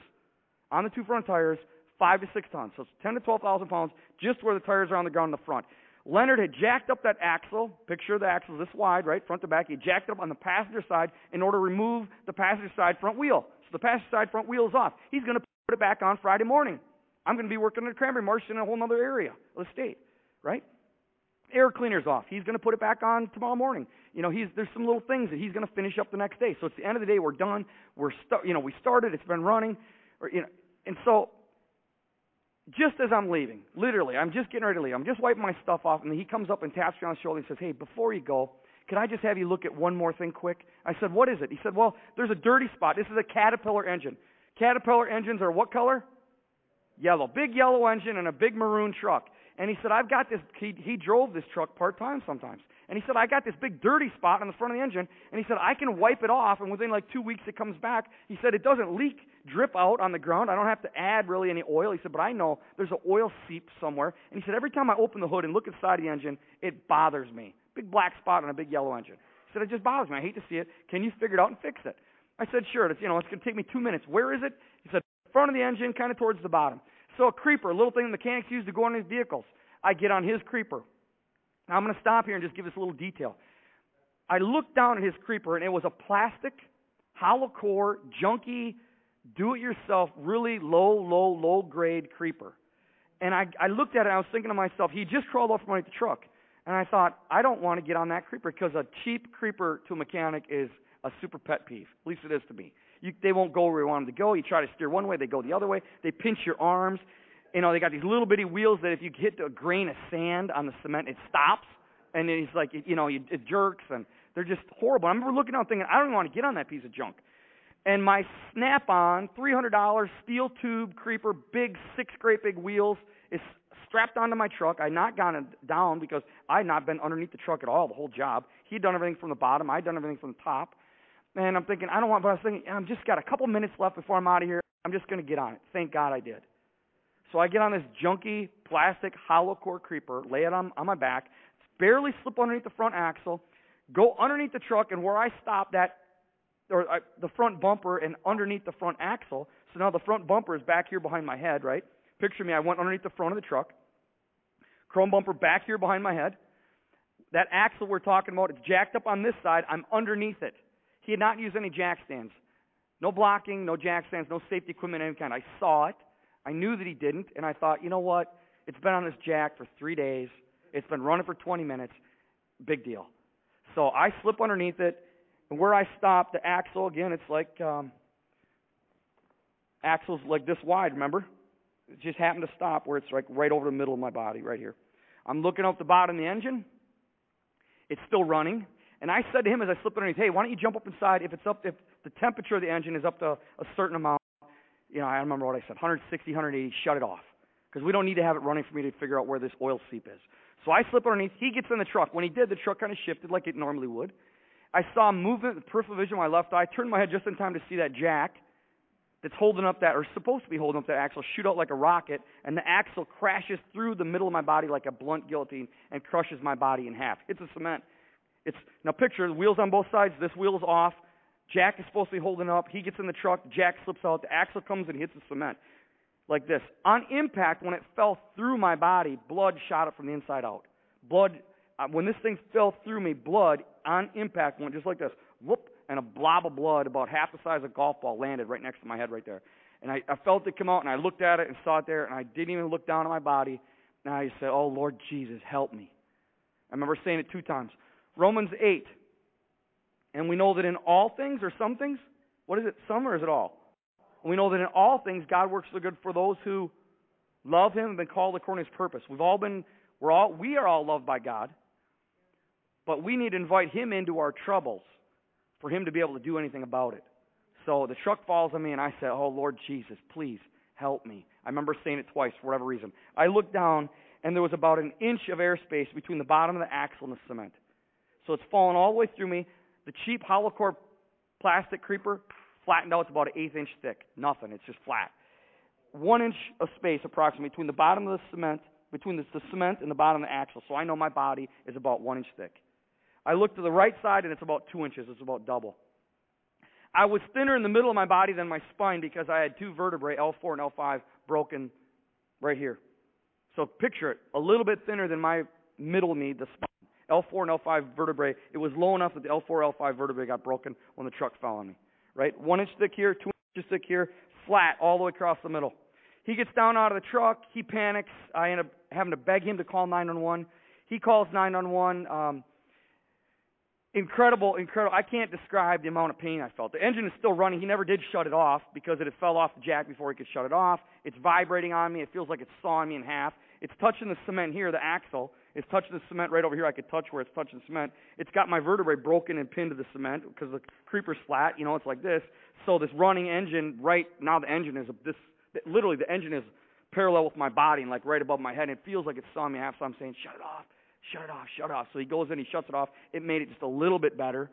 5 to 6 tons. So it's 10 to 12,000 pounds just where the tires are on the ground in the front. Leonard had jacked up that axle. Picture the axle this wide, right, front to back. He jacked it up on the passenger side in order to remove the passenger side front wheel. So the passenger side front wheel is off. He's going to put it back on Friday morning. I'm going to be working in a cranberry marsh in a whole other area of the state, right? Air cleaner's off. He's going to put it back on tomorrow morning. There's some little things that he's going to finish up the next day. So it's the end of the day. We're done. We started. It's been running. And so just as I'm leaving, literally, I'm just getting ready to leave. I'm just wiping my stuff off, and he comes up and taps me on the shoulder and says, "Hey, before you go, can I just have you look at one more thing quick?" I said, "What is it?" He said, "Well, there's a dirty spot. This is a Caterpillar engine. Caterpillar engines are what color? Yellow. Big yellow engine and a big maroon truck." And he said, "I've got this," he drove this truck part-time sometimes. And he said, "I got this big dirty spot on the front of the engine." And he said, "I can wipe it off, and within like 2 weeks it comes back." He said, "It doesn't leak, drip out on the ground. I don't have to add really any oil." He said, "But I know there's an oil seep somewhere." And he said, "Every time I open the hood and look inside the engine, it bothers me. Big black spot on a big yellow engine." He said, "It just bothers me. I hate to see it. Can you figure it out and fix it?" I said, "Sure. It's going to take me 2 minutes. Where is it?" He said, "Front of the engine, kind of towards the bottom." So a creeper, a little thing the mechanics use to go on these vehicles. I get on his creeper. Now I'm going to stop here and just give this a little detail. I looked down at his creeper, and it was a plastic, hollow core, junky, do-it-yourself, really low-grade creeper. And I looked at it, and I was thinking to myself, he just crawled off from underneath the truck. And I thought, I don't want to get on that creeper because a cheap creeper to a mechanic is a super pet peeve. At least it is to me. They won't go where you want them to go. You try to steer one way, they go the other way. They pinch your arms. They got these little bitty wheels that if you hit a grain of sand on the cement, it stops. And it's like, it jerks, and they're just horrible. I remember looking out thinking, I don't even want to get on that piece of junk. And my Snap-on, $300 steel tube creeper, big 6 great big wheels, is strapped onto my truck. I had not gotten it down because I had not been underneath the truck at all the whole job. He'd done everything from the bottom. I'd done everything from the top. And I'm thinking, but I was thinking, I've just got a couple minutes left before I'm out of here. I'm just going to get on it. Thank God I did. So I get on this junky plastic hollow core creeper, lay it on my back, barely slip underneath the front axle, go underneath the truck, and where I stopped the front bumper and underneath the front axle. So now the front bumper is back here behind my head, right? Picture me, I went underneath the front of the truck, chrome bumper back here behind my head. That axle we're talking about, it's jacked up on this side. I'm underneath it. He had not used any jack stands. No blocking, no jack stands, no safety equipment of any kind. I saw it. I knew that he didn't, and I thought, you know what? It's been on this jack for 3 days. It's been running for 20 minutes. Big deal. So I slip underneath it, and where I stop, the axle, again, it's like axle's like this wide, remember? It just happened to stop where it's like right over the middle of my body, right here. I'm looking out the bottom of the engine. It's still running. And I said to him as I slipped underneath, "Hey, why don't you jump up inside? If the temperature of the engine is up to a certain amount," I remember what I said, 160, 180, shut it off. because we don't need to have it running for me to figure out where this oil seep is. So I slip underneath. He gets in the truck. When he did, the truck kind of shifted like it normally would. I saw movement in the peripheral vision of my left eye. I turned my head just in time to see that jack that's holding up that, or supposed to be holding up that axle, shoot out like a rocket, and the axle crashes through the middle of my body like a blunt guillotine and crushes my body in half. Hits the cement. Now picture, the wheels on both sides. This wheel's off. Jack is supposed to be holding up. He gets in the truck. Jack slips out. The axle comes and hits the cement like this. On impact, when it fell through my body, blood shot up from the inside out. Blood, when this thing fell through me, blood on impact went just like this. Whoop, and a blob of blood about half the size of a golf ball landed right next to my head right there. And I felt it come out, and I looked at it and saw it there, and I didn't even look down at my body. And I said, oh, Lord Jesus, help me. I remember saying it 2 times. Romans 8. And we know that in all things, or some things, what is it, some or is it all? We know that in all things God works for good for those who love Him and been called according to His purpose. We are all loved by God, but we need to invite Him into our troubles for Him to be able to do anything about it. So the truck falls on me, and I said, oh, Lord Jesus, please help me. I remember saying it twice for whatever reason. I looked down, and there was about an inch of airspace between the bottom of the axle and the cement. So it's fallen all the way through me. The cheap hollow core plastic creeper flattened out. It's about an 1/8 inch thick. Nothing. It's just flat. 1 inch of space approximately between the bottom of the cement, between the cement and the bottom of the axle. So I know my body is about 1 inch thick. I look to the right side, and it's about 2 inches. It's about double. I was thinner in the middle of my body than my spine because I had 2 vertebrae, L4 and L5, broken right here. So picture it, a little bit thinner than my middle knee, the spine. L4 and L5 vertebrae, it was low enough that the L4, L5 vertebrae got broken when the truck fell on me. Right? 1 inch thick here, 2 inches thick here, flat all the way across the middle. He gets down out of the truck. He panics. I end up having to beg him to call 911. He calls 911. Incredible. I can't describe the amount of pain I felt. The engine is still running. He never did shut it off because it had fell off the jack before he could shut it off. It's vibrating on me. It feels like it's sawing me in half. It's touching the cement here, the axle. It's touching the cement right over here. I could touch where it's touching the cement. It's got my vertebrae broken and pinned to the cement because the creeper's flat. It's like this. So this running engine, right now the engine is literally the engine is parallel with my body and like right above my head. And it feels like it's sawing me in half. So I'm saying, shut it off. Shut it off, shut it off. So he goes in, he shuts it off. It made it just a little bit better.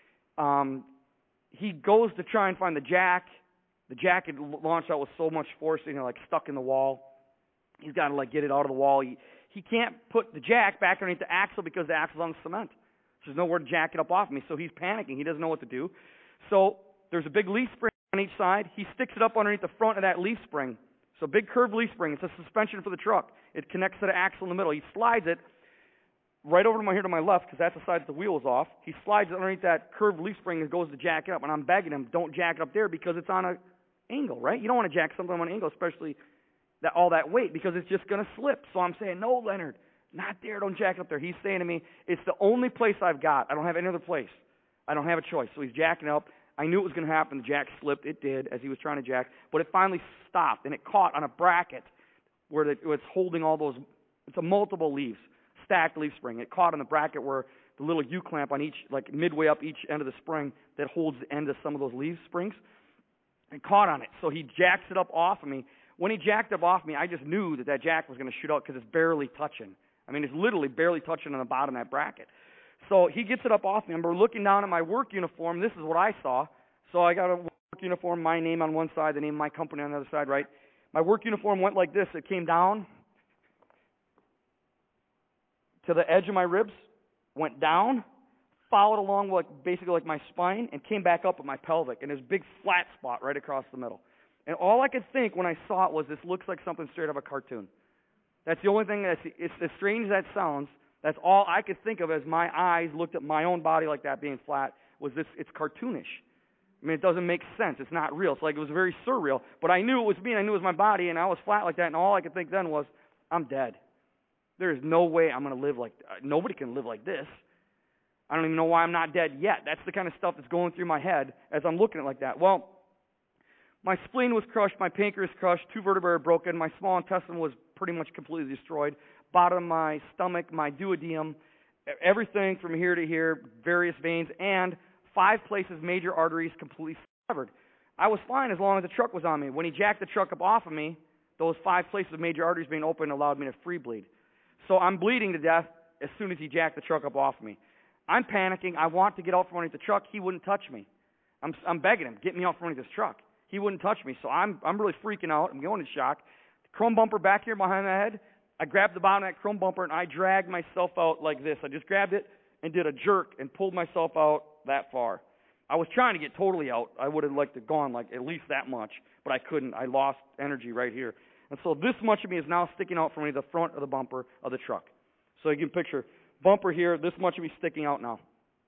He goes to try and find the jack. The jack had launched out with so much force, like stuck in the wall. He's got to get it out of the wall. He can't put the jack back underneath the axle because the axle's on the cement. So there's nowhere to jack it up off me. So he's panicking. He doesn't know what to do. So there's a big leaf spring on each side. He sticks it up underneath the front of that leaf spring. So big curved leaf spring. It's a suspension for the truck. It connects to the axle in the middle. He slides it right over to my left because that's the side that the wheel is off. He slides it underneath that curved leaf spring and goes to jack it up. And I'm begging him, don't jack it up there because it's on an angle, right? You don't want to jack something on an angle, especially all that weight, because it's just going to slip. So I'm saying, no, Leonard, not there. Don't jack it up there. He's saying to me, it's the only place I've got. I don't have any other place. I don't have a choice. So he's jacking it up. I knew it was going to happen. The jack slipped. It did as he was trying to jack. But it finally stopped, and it caught on a bracket where it was holding all those. It's a multiple leaves. Stacked leaf spring. It caught on the bracket where the little U-clamp on each, like midway up each end of the spring that holds the end of some of those leaf springs. It caught on it. So he jacks it up off of me. When he jacked up off me, I just knew that jack was going to shoot out because it's barely touching. I mean, it's literally barely touching on the bottom of that bracket. So he gets it up off me. I remember looking down at my work uniform. This is what I saw. So I got a work uniform, my name on one side, the name of my company on the other side, right? My work uniform went like this. It came down to the edge of my ribs, went down, followed along basically like my spine, and came back up at my pelvic. And there's a big flat spot right across the middle. And all I could think when I saw it was, this looks like something straight out of a cartoon. That's the only thing it's as strange as that sounds. That's all I could think of as my eyes looked at my own body like that being flat, was this, it's cartoonish. I mean, it doesn't make sense. It's not real. It's like it was very surreal. But I knew it was me, and I knew it was my body, and I was flat like that, and all I could think then was, I'm dead. There is no way I'm going to live nobody can live like this. I don't even know why I'm not dead yet. That's the kind of stuff that's going through my head as I'm looking at it like that. Well, my spleen was crushed, my pancreas crushed, 2 vertebrae were broken, my small intestine was pretty much completely destroyed, bottom of my stomach, my duodenum, everything from here to here, various veins, and 5 places, major arteries completely severed. I was fine as long as the truck was on me. When he jacked the truck up off of me, those 5 places of major arteries being open allowed me to free bleed. So I'm bleeding to death as soon as he jacked the truck up off me. I'm panicking. I want to get out from underneath the truck. He wouldn't touch me. I'm begging him, get me out from underneath this truck. He wouldn't touch me. So I'm really freaking out. I'm going in shock. The chrome bumper back here behind my head. I grabbed the bottom of that chrome bumper and I dragged myself out like this. I just grabbed it and did a jerk and pulled myself out that far. I was trying to get totally out. I would have liked to gone like at least that much, but I couldn't. I lost energy right here. And so this much of me is now sticking out from the front of the bumper of the truck. So you can picture bumper here, this much of me sticking out now.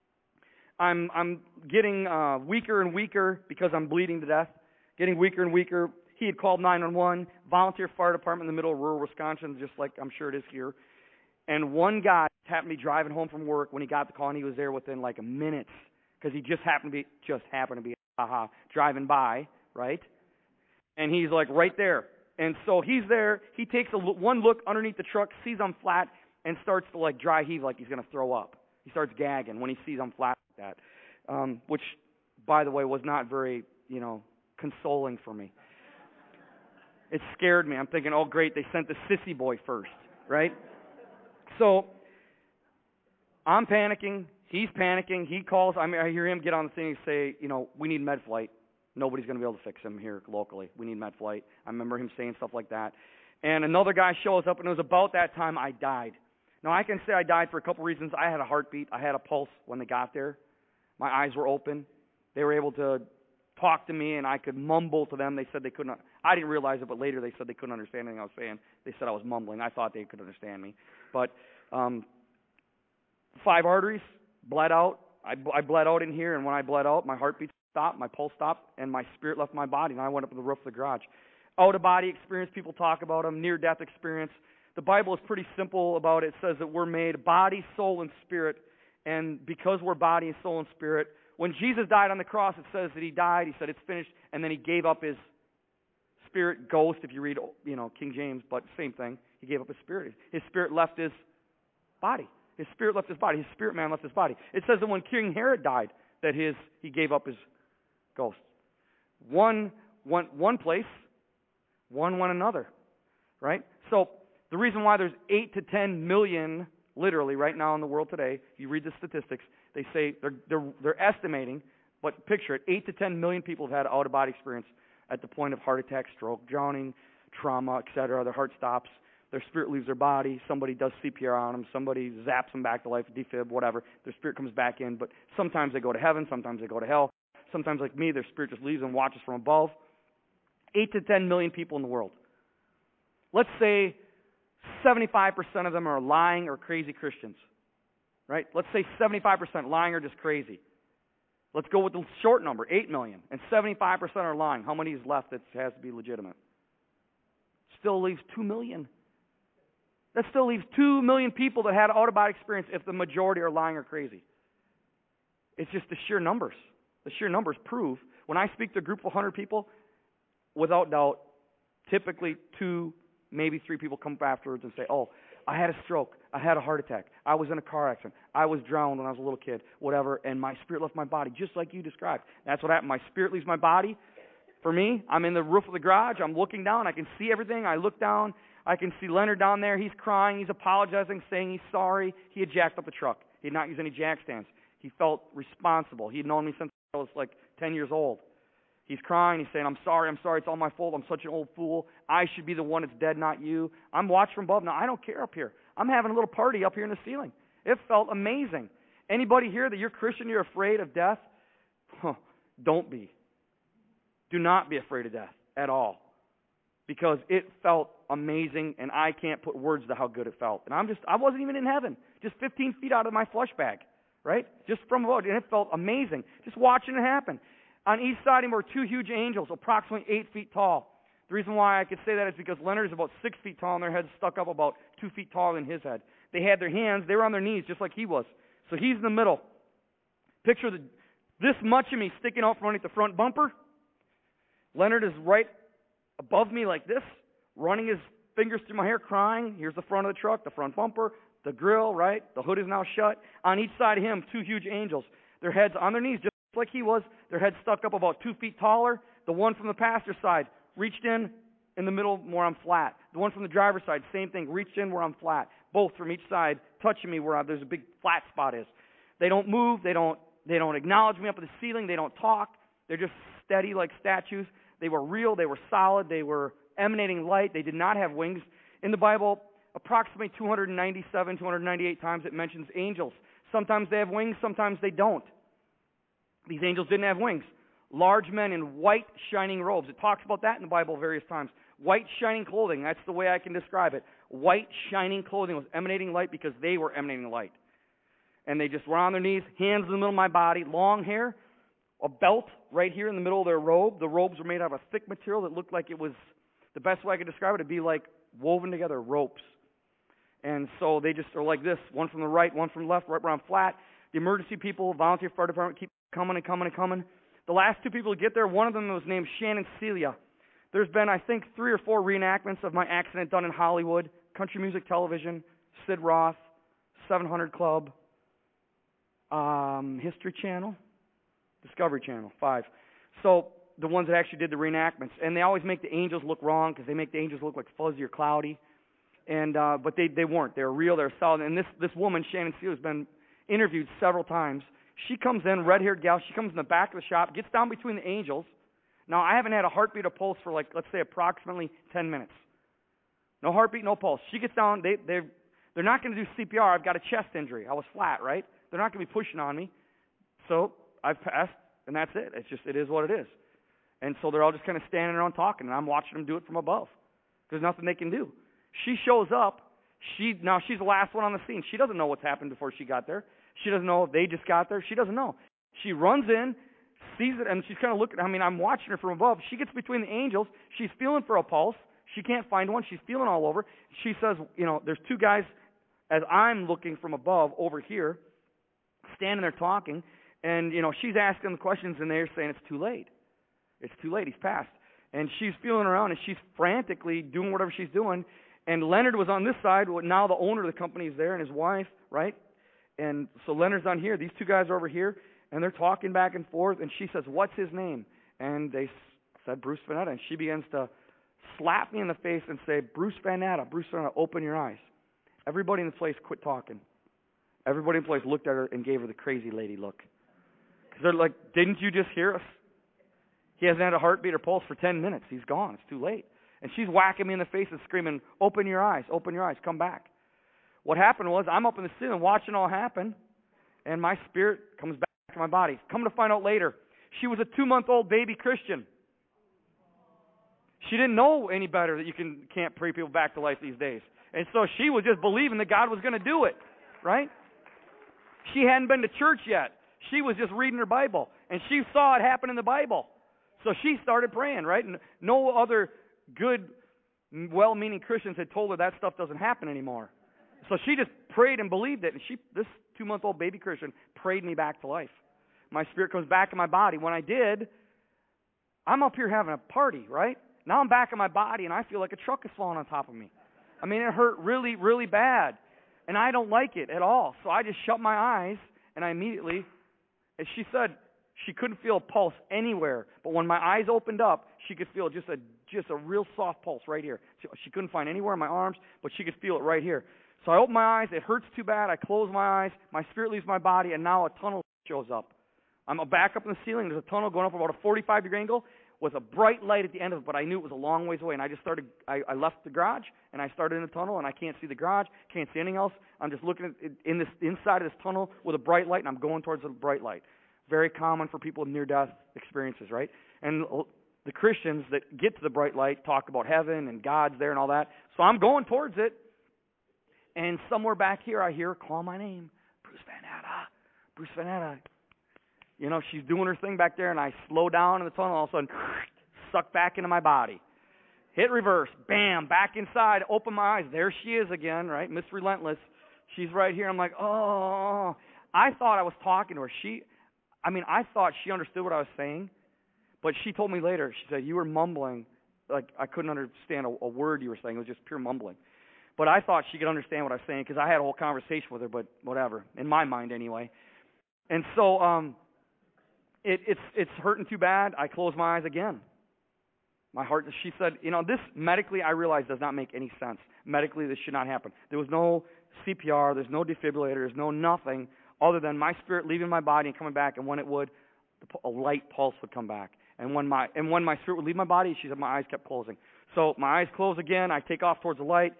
I'm getting weaker and weaker because I'm bleeding to death. Getting weaker and weaker. He had called 911, volunteer fire department in the middle of rural Wisconsin, just like I'm sure it is here. And one guy happened to be driving home from work when he got the call, and he was there within like a minute because he just happened to be driving by, right? And he's like right there. And so he's there. He takes one look underneath the truck, sees I'm flat, and starts to like dry heave like he's going to throw up. He starts gagging when he sees I'm flat like that, which, by the way, was not very, consoling for me. It scared me. I'm thinking, oh, great, they sent the sissy boy first, right? So I'm panicking. He's panicking. He calls. I hear him get on the thing and say, we need med flight. Nobody's going to be able to fix him here locally. We need med flight. I remember him saying stuff like that. And another guy shows up, and it was about that time I died. Now, I can say I died for a couple reasons. I had a heartbeat. I had a pulse when they got there. My eyes were open. They were able to talk to me, and I could mumble to them. They said they couldn't. I didn't realize it, but later they said they couldn't understand anything I was saying. They said I was mumbling. I thought they could understand me. But 5 arteries bled out. I bled out in here, and when I bled out, my heartbeat stopped, my pulse stopped, and my spirit left my body, and I went up to the roof of the garage. Out-of-body experience, people talk about them. Near-death experience. The Bible is pretty simple about it. It says that we're made body, soul, and spirit, and because we're body and soul and spirit, when Jesus died on the cross, it says that he died, he said it's finished, and then he gave up his spirit, ghost, if you read, King James, but same thing. He gave up his spirit. His spirit left his body. His spirit left his body. His spirit man left his body. It says that when King Herod died, that he gave up his ghost. One place, one another, right? So the reason why there's 8 to 10 million, literally, right now in the world today, if you read the statistics, they say they're estimating, but picture it, 8 to 10 million people have had out-of-body experience at the point of heart attack, stroke, drowning, trauma, etc. Their heart stops, their spirit leaves their body, somebody does CPR on them, somebody zaps them back to life, defib, whatever. Their spirit comes back in, but sometimes they go to heaven, sometimes they go to hell. Sometimes, like me, their spirit just leaves and watches from above. 8 to 10 million people in the world. Let's say 75% of them are lying or crazy Christians, right? Let's say 75% lying or just crazy. Let's go with the short number, 8 million, and 75% are lying. How many is left that has to be legitimate? Still leaves 2 million. That still leaves 2 million people that had out-of-body experience if the majority are lying or crazy. It's just the sheer numbers. The sheer numbers prove, when I speak to a group of 100 people, without doubt, typically 2, maybe 3 people come up afterwards and say, oh, I had a stroke, I had a heart attack, I was in a car accident, I was drowned when I was a little kid, whatever, and my spirit left my body, just like you described. That's what happened. My spirit leaves my body. For me, I'm in the roof of the garage, I'm looking down, I can see everything, I look down, I can see Leonard down there, he's crying, he's apologizing, saying he's sorry. He had jacked up the truck. He had not used any jack stands. He felt responsible. He had known me since I was like 10 years old. He's crying. He's saying, I'm sorry. It's all my fault. I'm such an old fool. I should be the one that's dead, not you. I'm watched from above. Now, I don't care up here. I'm having a little party up here in the ceiling. It felt amazing. Anybody here that you're Christian, you're afraid of death? Don't be. Do not be afraid of death at all. Because it felt amazing, and I can't put words to how good it felt. And I wasn't even in heaven. Just 15 feet out of my flesh bag, right? Just from above. And it felt amazing. Just watching it happen. On each side of him were 2 huge angels, approximately 8 feet tall. The reason why I could say that is because Leonard is about 6 feet tall, and their heads stuck up about 2 feet taller than his head. They had their hands, they were on their knees, just like he was. So he's in the middle. Picture this much of me sticking out from underneath the front bumper. Leonard is right above me like this, running his fingers through my hair, crying. Here's the front of the truck, the front bumper, the grill, right? The hood is now shut. On each side of him, 2 huge angels. Their heads on their knees, just like he was, their heads stuck up about 2 feet taller. The one from the pastor's side reached in in the middle where I'm flat. The one from the driver's side, same thing, reached in where I'm flat. Both from each side touching me where there's a big flat spot is. They don't move. They don't acknowledge me up at the ceiling. They don't talk. They're just steady like statues. They were real. They were solid. They were emanating light. They did not have wings. In the Bible, approximately 297, 298 times it mentions angels. Sometimes they have wings. Sometimes they don't. These angels didn't have wings. Large men in white shining robes. It talks about that in the Bible various times. White shining clothing. That's the way I can describe it. White shining clothing was emanating light because they were emanating light. And they just were on their knees, hands in the middle of my body, long hair, a belt right here in the middle of their robe. The robes were made out of a thick material that looked like it was, the best way I could describe it, it'd be like woven together ropes. And so they just are like this, one from the right, one from the left, right where I'm flat. The emergency people, volunteer fire department keep coming and coming and coming. The last two people to get there, one of them was named Shannon Celia. There's been, I think, 3 or 4 reenactments of my accident done in Hollywood, Country Music Television, Sid Roth, 700 Club, History Channel, Discovery Channel, 5. So the ones that actually did the reenactments. And they always make the angels look wrong because they make the angels look like fuzzy or cloudy. And but they weren't. They were real. They were solid. And this woman, Shannon Celia, has been interviewed several times. She comes in, red-haired gal. She comes in the back of the shop, gets down between the angels. Now, I haven't had a heartbeat or pulse for, like, let's say approximately 10 minutes. No heartbeat, no pulse. She gets down. They're not going to do CPR. I've got a chest injury. I was flat, right? They're not going to be pushing on me. So I've passed, and that's it. It is what it is. And so they're all just kind of standing around talking, and I'm watching them do it from above. There's nothing they can do. She shows up. Now she's the last one on the scene. She doesn't know what's happened before she got there. She doesn't know if they just got there. She doesn't know. She runs in, sees it, and she's kind of looking. I mean, I'm watching her from above. She gets between the angels. She's feeling for a pulse. She can't find one. She's feeling all over. She says, there's 2 guys, as I'm looking from above over here, standing there talking, and, she's asking the questions, and they're saying it's too late. It's too late. He's passed. And she's feeling around, and she's frantically doing whatever she's doing. And Leonard was on this side. Now the owner of the company is there and his wife, right? And so Leonard's on here. These 2 guys are over here, and they're talking back and forth. And she says, "What's his name?" And they said, "Bruce Vanetta." And she begins to slap me in the face and say, "Bruce Vanetta, Bruce Vanetta, open your eyes." Everybody in the place quit talking. Everybody in the place looked at her and gave her the crazy lady look. Because they're like, "Didn't you just hear us? He hasn't had a heartbeat or pulse for 10 minutes. He's gone. It's too late." And she's whacking me in the face and screaming, "Open your eyes, open your eyes, come back." What happened was I'm up in the ceiling watching it all happen, and my spirit comes back to my body. Come to find out later, she was a 2-month-old baby Christian. She didn't know any better that you can't pray people back to life these days. And so she was just believing that God was going to do it, right? She hadn't been to church yet. She was just reading her Bible, and she saw it happen in the Bible. So she started praying, right? And no other good, well-meaning Christians had told her that stuff doesn't happen anymore. So she just prayed and believed it. And this 2-month-old baby Christian prayed me back to life. My spirit comes back in my body. When I did, I'm up here having a party, right? Now I'm back in my body, and I feel like a truck is falling on top of me. I mean, it hurt really, really bad. And I don't like it at all. So I just shut my eyes, and I immediately, as she said, she couldn't feel a pulse anywhere. But when my eyes opened up, she could feel just a real soft pulse right here. She couldn't find anywhere in my arms, but she could feel it right here. So I open my eyes. It hurts too bad. I close my eyes. My spirit leaves my body, and now a tunnel shows up. I'm back up in the ceiling. There's a tunnel going up about a 45-degree angle with a bright light at the end of it, but I knew it was a long ways away. And I just started, I left the garage, and I started in the tunnel, and I can't see the garage, can't see anything else. I'm just looking at inside of this tunnel with a bright light, and I'm going towards the bright light. Very common for people with near-death experiences, right? And the Christians that get to the bright light talk about heaven and God's there and all that. So I'm going towards it. And somewhere back here, I hear her call my name, Bruce Vanetta, Bruce Vanetta. She's doing her thing back there, and I slow down in the tunnel, all of a sudden, suck back into my body. Hit reverse, bam, back inside, open my eyes. There she is again, right? Miss Relentless. She's right here. I'm like, oh. I thought I was talking to her. I thought she understood what I was saying, but she told me later, she said, you were mumbling. Like, I couldn't understand a word you were saying. It was just pure mumbling. But I thought she could understand what I was saying because I had a whole conversation with her, but whatever, in my mind anyway. And so it's hurting too bad. I close my eyes again. My heart, she said, this medically I realize does not make any sense. Medically, this should not happen. There was no CPR, there's no defibrillator, there's no nothing other than my spirit leaving my body and coming back, and when it would, a light pulse would come back. And when my spirit would leave my body, she said my eyes kept closing. So my eyes close again, I take off towards the light.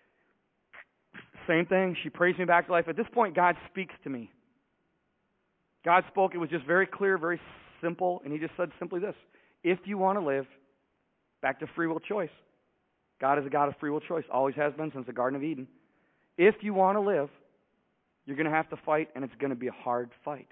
Same thing, she prays me back to life. At this point, God speaks to me. God spoke, it was just very clear, very simple, and he just said simply this: if you want to live, back to free will choice. God is a God of free will choice, always has been since the Garden of Eden. If you want to live, you're going to have to fight, and it's going to be a hard fight.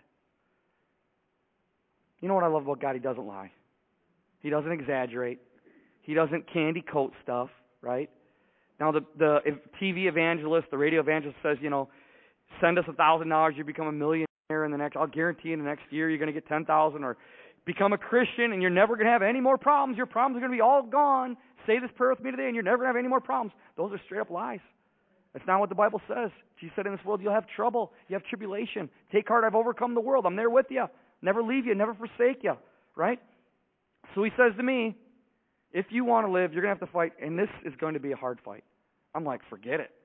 You know what I love about God? He doesn't lie. He doesn't exaggerate. He doesn't candy coat stuff, right? Now, the TV evangelist, the radio evangelist says, send us $1,000, you become a millionaire in the next, I'll guarantee in the next year you're going to get $10,000, or become a Christian and you're never going to have any more problems. Your problems are going to be all gone. Say this prayer with me today and you're never going to have any more problems. Those are straight up lies. That's not what the Bible says. Jesus said in this world you'll have trouble. You have tribulation. Take heart, I've overcome the world. I'm there with you. Never leave you, never forsake you. Right? So he says to me, if you want to live, you're going to have to fight, and this is going to be a hard fight. I'm like, forget it.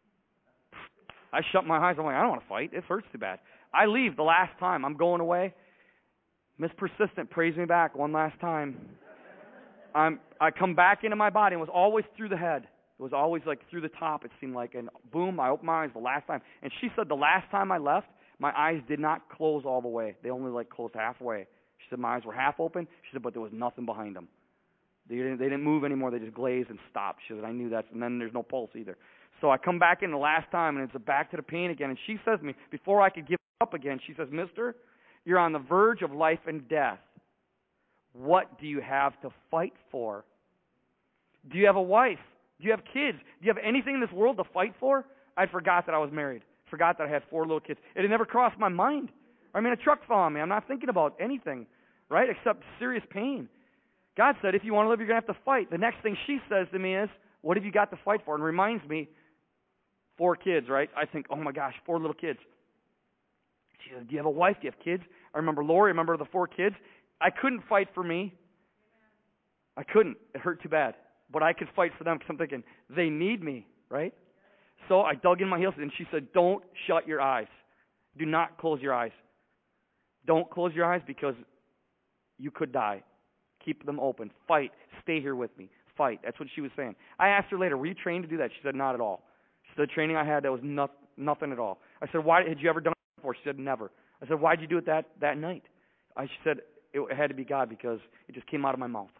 I shut my eyes. I'm like, I don't want to fight. It hurts too bad. I leave the last time. I'm going away. Miss Persistent prays me back one last time. I come back into my body. It was always through the head. It was always like through the top, it seemed like. And boom, I opened my eyes the last time. And she said the last time I left, my eyes did not close all the way. They only closed halfway. She said my eyes were half open. She said, but there was nothing behind them. They didn't move anymore. They just glazed and stopped. She said, I knew that. And then there's no pulse either. So I come back in the last time, and it's back to the pain again. And she says to me, before I could give up again, she says, Mister, you're on the verge of life and death. What do you have to fight for? Do you have a wife? Do you have kids? Do you have anything in this world to fight for? I forgot that I was married. Forgot that I had 4 little kids. It had never crossed my mind. I mean, a truck fell on me. I'm not thinking about anything, right, except serious pain. God said, if you want to live, you're going to have to fight. The next thing she says to me is, what have you got to fight for? And reminds me, 4 kids, right? I think, oh my gosh, 4 little kids. She says, do you have a wife? Do you have kids? I remember Lori. I remember the 4 kids. I couldn't fight for me. I couldn't. It hurt too bad. But I could fight for them because I'm thinking, they need me, right? So I dug in my heels, and she said, don't shut your eyes. Do not close your eyes. Don't close your eyes because you could die. Keep them open. Fight. Stay here with me. Fight. That's what she was saying. I asked her later, were you trained to do that? She said, not at all. She said, the training I had, that was nothing at all. I said, why had you ever done it before? She said, never. I said, why did you do it that night? She said, it had to be God because it just came out of my mouth.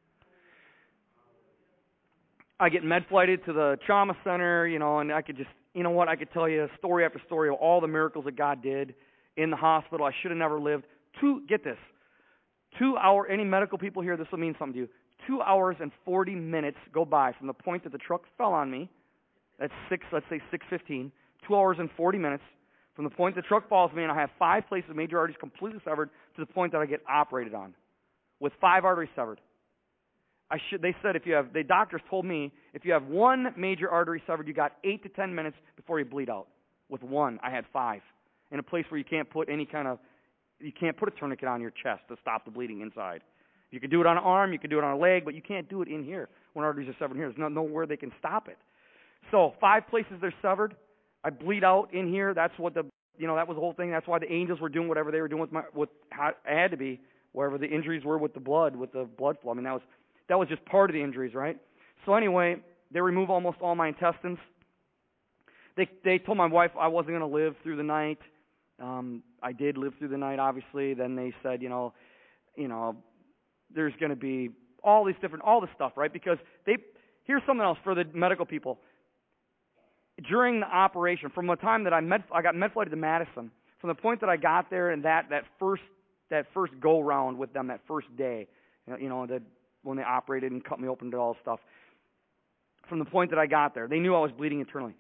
I get med-flighted to the trauma center, and I could just, I could tell you story after story of all the miracles that God did in the hospital. I should have never lived. Get this, 2 hours, any medical people here, this will mean something to you. 2 hours and 40 minutes go by from the point that the truck fell on me. That's let's say 6:15. 2 hours and 40 minutes from the point the truck falls on me, and I have 5 places, major arteries completely severed, to the point that I get operated on, with 5 arteries severed. They said the doctors told me if you have 1 major artery severed, you got 8 to 10 minutes before you bleed out. With 1, I had 5, in a place where you can't put you can't put a tourniquet on your chest to stop the bleeding inside. You could do it on an arm, you could do it on a leg, but you can't do it in here when arteries are severed here. There's nowhere they can stop it. So 5 places they're severed. I bleed out in here. That's what that was the whole thing. That's why the angels were doing whatever they were doing with how it had to be, wherever the injuries were with the blood flow. I mean, that was just part of the injuries, right? So anyway, they remove almost all my intestines. They told my wife I wasn't going to live through the night. I did live through the night, obviously. Then they said, there's going to be all this stuff, right? Because here's something else for the medical people. During the operation, from the time that I got med-flighted to Madison, from the point that I got there and that first go round with them, that first day, when they operated and cut me open and did all this stuff, from the point that I got there, they knew I was bleeding internally.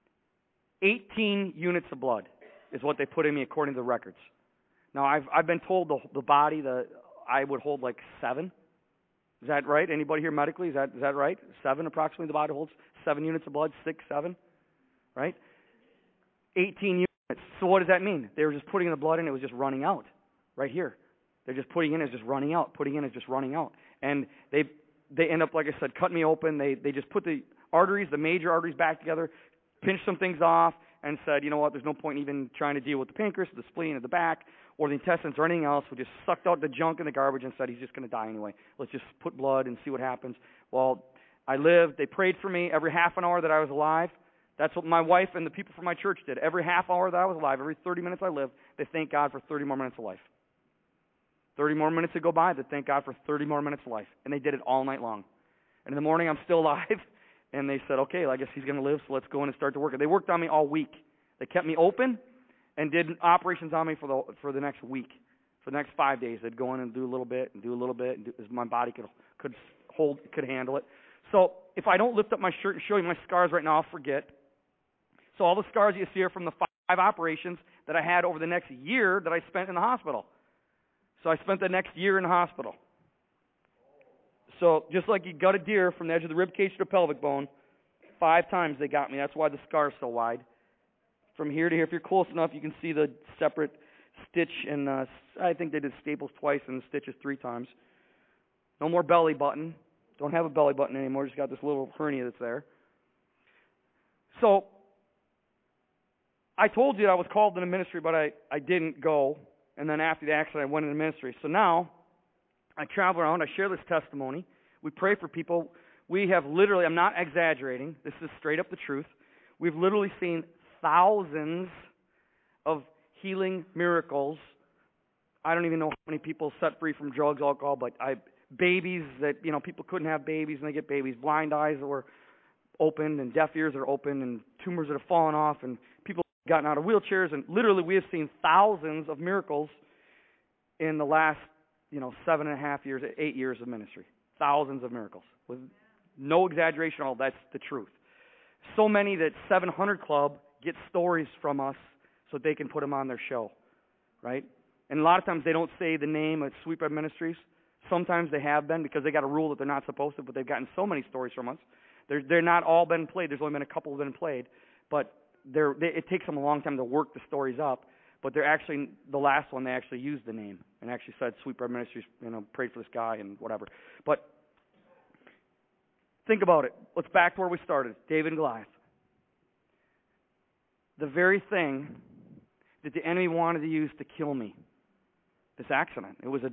18 units of blood is what they put in me according to the records. Now, I've been told the body, I would hold like 7. Is that right? Anybody here medically? Is that right? 7 approximately the body holds? 7 units of blood, 6, 7, right? 18 units. So what does that mean? They were just putting in the blood and it was just running out right here. They're just putting in, it's just running out. Putting in, it's just running out. And they end up, like I said, cutting me open. They just put the arteries, the major arteries back together, pinched some things off, and said, you know what, there's no point even trying to deal with the pancreas, the spleen at the back, or the intestines or anything else. We just sucked out the junk and the garbage and said he's just going to die anyway. Let's just put blood and see what happens. Well, I lived. They prayed for me every half an hour that I was alive. That's what my wife and the people from my church did. Every half hour that I was alive, every 30 minutes I lived, they thanked God for 30 more minutes of life. 30 more minutes would go by, they thank God for 30 more minutes of life. And they did it all night long. And in the morning, I'm still alive. And they said, okay, I guess he's going to live, so let's go in and start to work. They worked on me all week. They kept me open and did operations on me for the next week. For the next 5 days, they'd go in and do a little bit and do a little bit as my body could handle it. So if I don't lift up my shirt and show you my scars right now, I'll forget. So all the scars you see are from the 5 operations that I had over the next year that I spent in the hospital. So I spent the next year in the hospital. So just like you gut a deer from the edge of the rib cage to the pelvic bone, 5 times they got me. That's why the scar's so wide. From here to here, if you're close enough, you can see the separate stitch, and I think they did staples twice and the stitches 3 times. No more belly button. Don't have a belly button anymore. Just got this little hernia that's there. So I told you I was called into ministry, but I didn't go. And then after the accident, I went into ministry. So now I travel around. I share this testimony. We pray for people. We have literally, I'm not exaggerating. This is straight up the truth. We've literally seen thousands of healing miracles. I don't even know how many people set free from drugs, alcohol, but babies that, people couldn't have babies and they get babies. Blind eyes that were opened and deaf ears that are open and tumors that have fallen off and people gotten out of wheelchairs, and literally we have seen thousands of miracles in the last, 7.5 years, 8 years of ministry. Thousands of miracles. With no exaggeration at all, that's the truth. So many that 700 Club get stories from us so they can put them on their show, right? And a lot of times they don't say the name of Sweet Bread Ministries. Sometimes they have been because they got a rule that they're not supposed to, but they've gotten so many stories from us. They're not all been played. There's only been a couple that have been played, but it takes them a long time to work the stories up, but they're actually, the last one, they actually used the name and actually said Sweet Bread Ministries, prayed for this guy and whatever. But think about it. Let's back to where we started, David and Goliath. The very thing that the enemy wanted to use to kill me, this accident,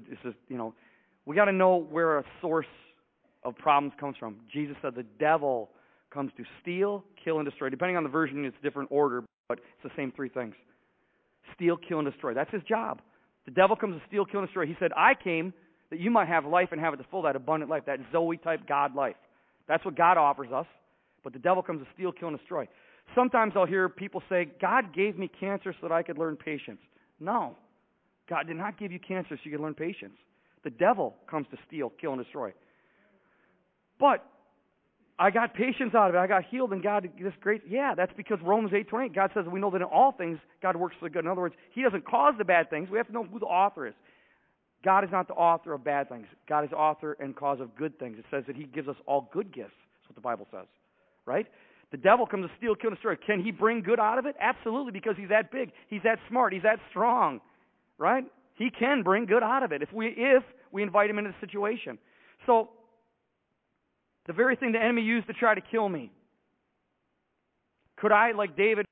we got to know where a source of problems comes from. Jesus said the devil comes to steal, kill, and destroy. Depending on the version, it's a different order, but it's the same 3 things. Steal, kill, and destroy. That's his job. The devil comes to steal, kill, and destroy. He said, I came that you might have life and have it to full, that abundant life, that Zoe-type God life. That's what God offers us, but the devil comes to steal, kill, and destroy. Sometimes I'll hear people say, God gave me cancer so that I could learn patience. No. God did not give you cancer so you could learn patience. The devil comes to steal, kill, and destroy. But I got patience out of it. I got healed, and God, this great. Yeah, that's because Romans 8:28, God says we know that in all things God works for the good. In other words, He doesn't cause the bad things. We have to know who the author is. God is not the author of bad things. God is author and cause of good things. It says that He gives us all good gifts. That's what the Bible says, right? The devil comes to steal, kill, and destroy. Can he bring good out of it? Absolutely, because he's that big. He's that smart. He's that strong, right? He can bring good out of it if we invite him into the situation. So, the very thing the enemy used to try to kill me. Could I, like David,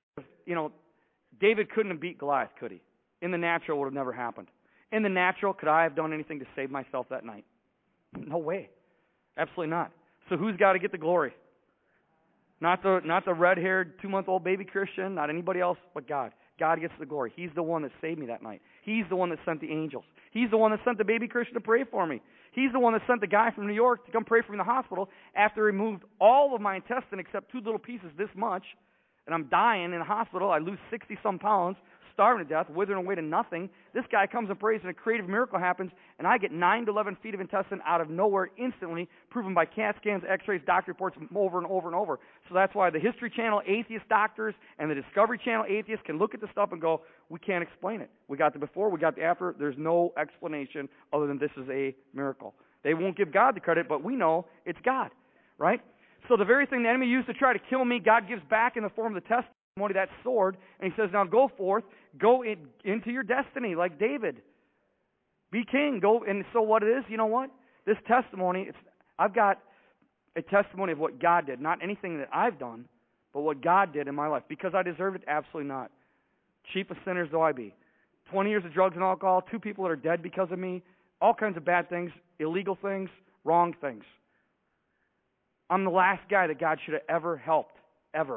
David couldn't have beat Goliath, could he? In the natural, it would have never happened. In the natural, could I have done anything to save myself that night? No way. Absolutely not. So who's got to get the glory? Not the red-haired 2-month-old baby Christian, not anybody else but God. God gets the glory. He's the one that saved me that night. He's the one that sent the angels. He's the one that sent the baby Christian to pray for me. He's the one that sent the guy from New York to come pray for me in the hospital after he removed all of my intestine except 2 little pieces this much, and I'm dying in the hospital. I lose 60-some pounds, starving to death, withering away to nothing. This guy comes and prays, and a creative miracle happens, and I get 9 to 11 feet of intestine out of nowhere instantly, proven by CAT scans, x-rays, doctor reports over and over and over. So that's why the History Channel atheist doctors and the Discovery Channel atheists can look at this stuff and go, we can't explain it. We got the before, we got the after. There's no explanation other than this is a miracle. They won't give God the credit, but we know it's God, right? So the very thing the enemy used to try to kill me, God gives back in the form of the testimony, that sword, and He says, now go forth, go into your destiny like David. Be king. Go. And so what it is, you know what? This testimony, I've got a testimony of what God did, not anything that I've done, but what God did in my life. Because I deserved it? Absolutely not. Chief of sinners though I be. 20 years of drugs and alcohol, 2 people that are dead because of me, all kinds of bad things, illegal things, wrong things. I'm the last guy that God should have ever helped, ever.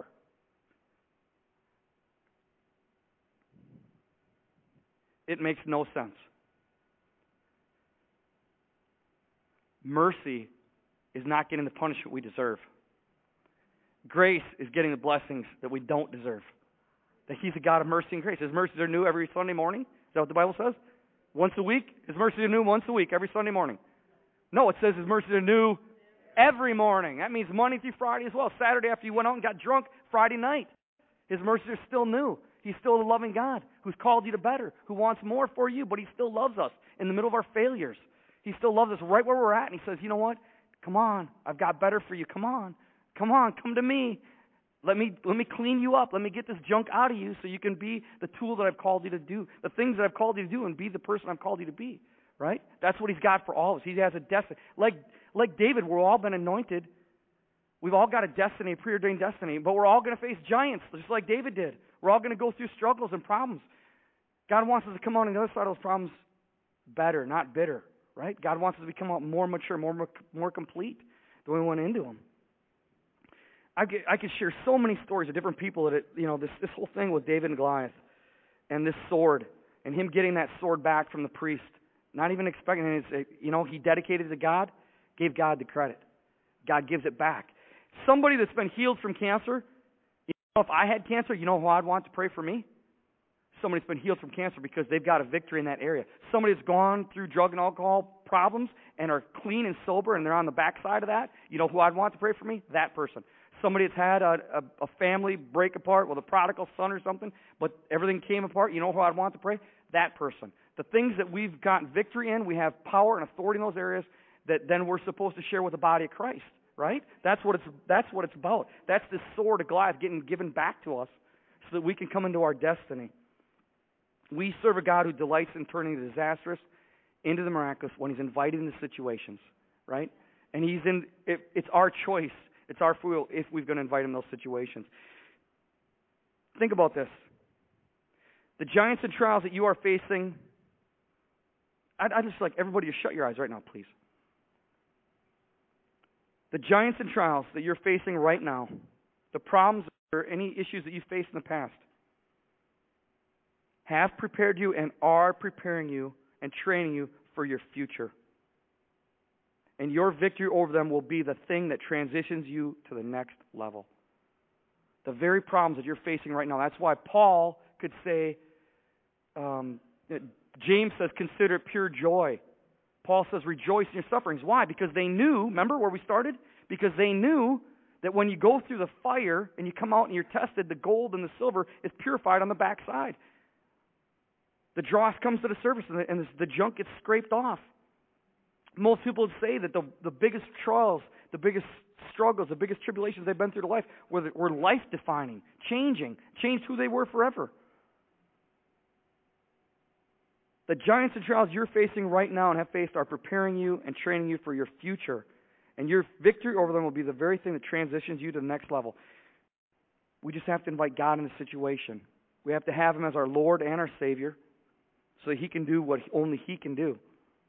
It makes no sense. Mercy is not getting the punishment we deserve. Grace is getting the blessings that we don't deserve. That He's a God of mercy and grace. His mercies are new every Sunday morning. Is that what the Bible says? Once a week? His mercies are new once a week, every Sunday morning. No, it says His mercies are new every morning. That means Monday through Friday as well. Saturday after you went out and got drunk, Friday night. His mercies are still new. He's still a loving God who's called you to better, who wants more for you, but He still loves us in the middle of our failures. He still loves us right where we're at, and He says, you know what? Come on. I've got better for you. Come on. Come on. Come to me. Let me clean you up. Let me get this junk out of you so you can be the tool that I've called you to do, the things that I've called you to do, and be the person I've called you to be. Right? That's what He's got for all of us. He has a destiny. Like David, we're all been anointed. We've all got a destiny, a preordained destiny, but we're all going to face giants, just like David did. We're all going to go through struggles and problems. God wants us to come out on the other side of those problems better, not bitter. Right? God wants us to become more mature, more complete than we went into them. I could share so many stories of different people that this whole thing with David and Goliath, and this sword, and him getting that sword back from the priest, not even expecting it. He dedicated it to God, gave God the credit. God gives it back. Somebody that's been healed from cancer. If I had cancer, you know who I'd want to pray for me? Somebody that's been healed from cancer because they've got a victory in that area. Somebody that's gone through drug and alcohol problems and are clean and sober and they're on the backside of that. You know who I'd want to pray for me? That person. Somebody that's had a family break apart with a prodigal son or something, but everything came apart. You know who I'd want to pray? That person. The things that we've gotten victory in, we have power and authority in those areas that then we're supposed to share with the body of Christ. Right? That's what it's about. That's this sword of Goliath getting given back to us so that we can come into our destiny. We serve a God who delights in turning the disastrous into the miraculous when He's invited into situations, right? And it's our choice. It's our free will if we're going to invite Him in those situations. Think about this. The giants and trials that you are facing, I'd just like everybody to shut your eyes right now, please. The giants and trials that you're facing right now, the problems or any issues that you faced in the past, have prepared you and are preparing you and training you for your future. And your victory over them will be the thing that transitions you to the next level. The very problems that you're facing right now. That's why Paul could say, James says, consider it pure joy. Paul says, rejoice in your sufferings. Why? Because they knew, remember where we started? Because they knew that when you go through the fire and you come out and you're tested, the gold and the silver is purified on the backside. The dross comes to the surface and the junk gets scraped off. Most people say that the biggest trials, the biggest struggles, the biggest tribulations they've been through in life were life-defining, changed who they were forever. The giants and trials you're facing right now and have faced are preparing you and training you for your future. And your victory over them will be the very thing that transitions you to the next level. We just have to invite God in the situation. We have to have Him as our Lord and our Savior so that He can do what only He can do.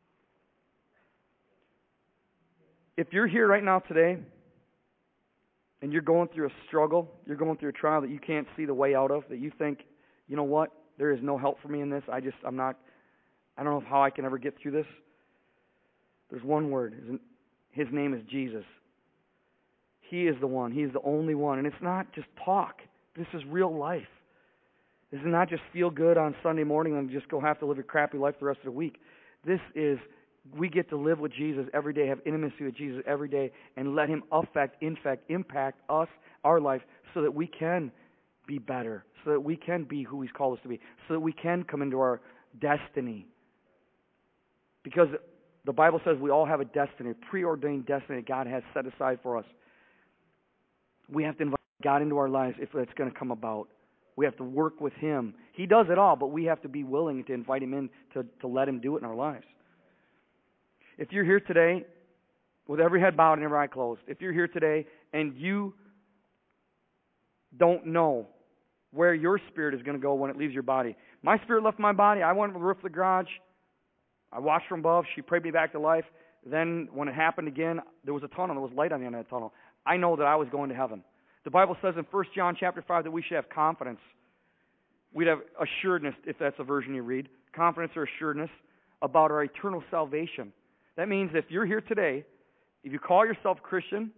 If you're here right now today and you're going through a struggle, you're going through a trial that you can't see the way out of, that you think, you know what, there is no help for me in this, I don't know how I can ever get through this. There's one word. His name is Jesus. He is the one. He is the only one. And it's not just talk. This is real life. This is not just feel good on Sunday morning and just go have to live a crappy life the rest of the week. This is, we get to live with Jesus every day, have intimacy with Jesus every day, and let Him impact us, our life, so that we can be better, so that we can be who He's called us to be, so that we can come into our destiny. Because the Bible says we all have a destiny, a preordained destiny that God has set aside for us. We have to invite God into our lives if it's going to come about. We have to work with Him. He does it all, but we have to be willing to invite Him in to let Him do it in our lives. If you're here today with every head bowed and every eye closed, if you're here today and you don't know where your spirit is going to go when it leaves your body. My spirit left my body. I went to the roof of the garage. I watched from above. She prayed me back to life. Then when it happened again, there was a tunnel. There was light on the end of that tunnel. I know that I was going to heaven. The Bible says in 1 John chapter 5 that we should have confidence. We'd have assuredness, if that's a version you read. Confidence or assuredness about our eternal salvation. That means if you're here today, if you call yourself Christian,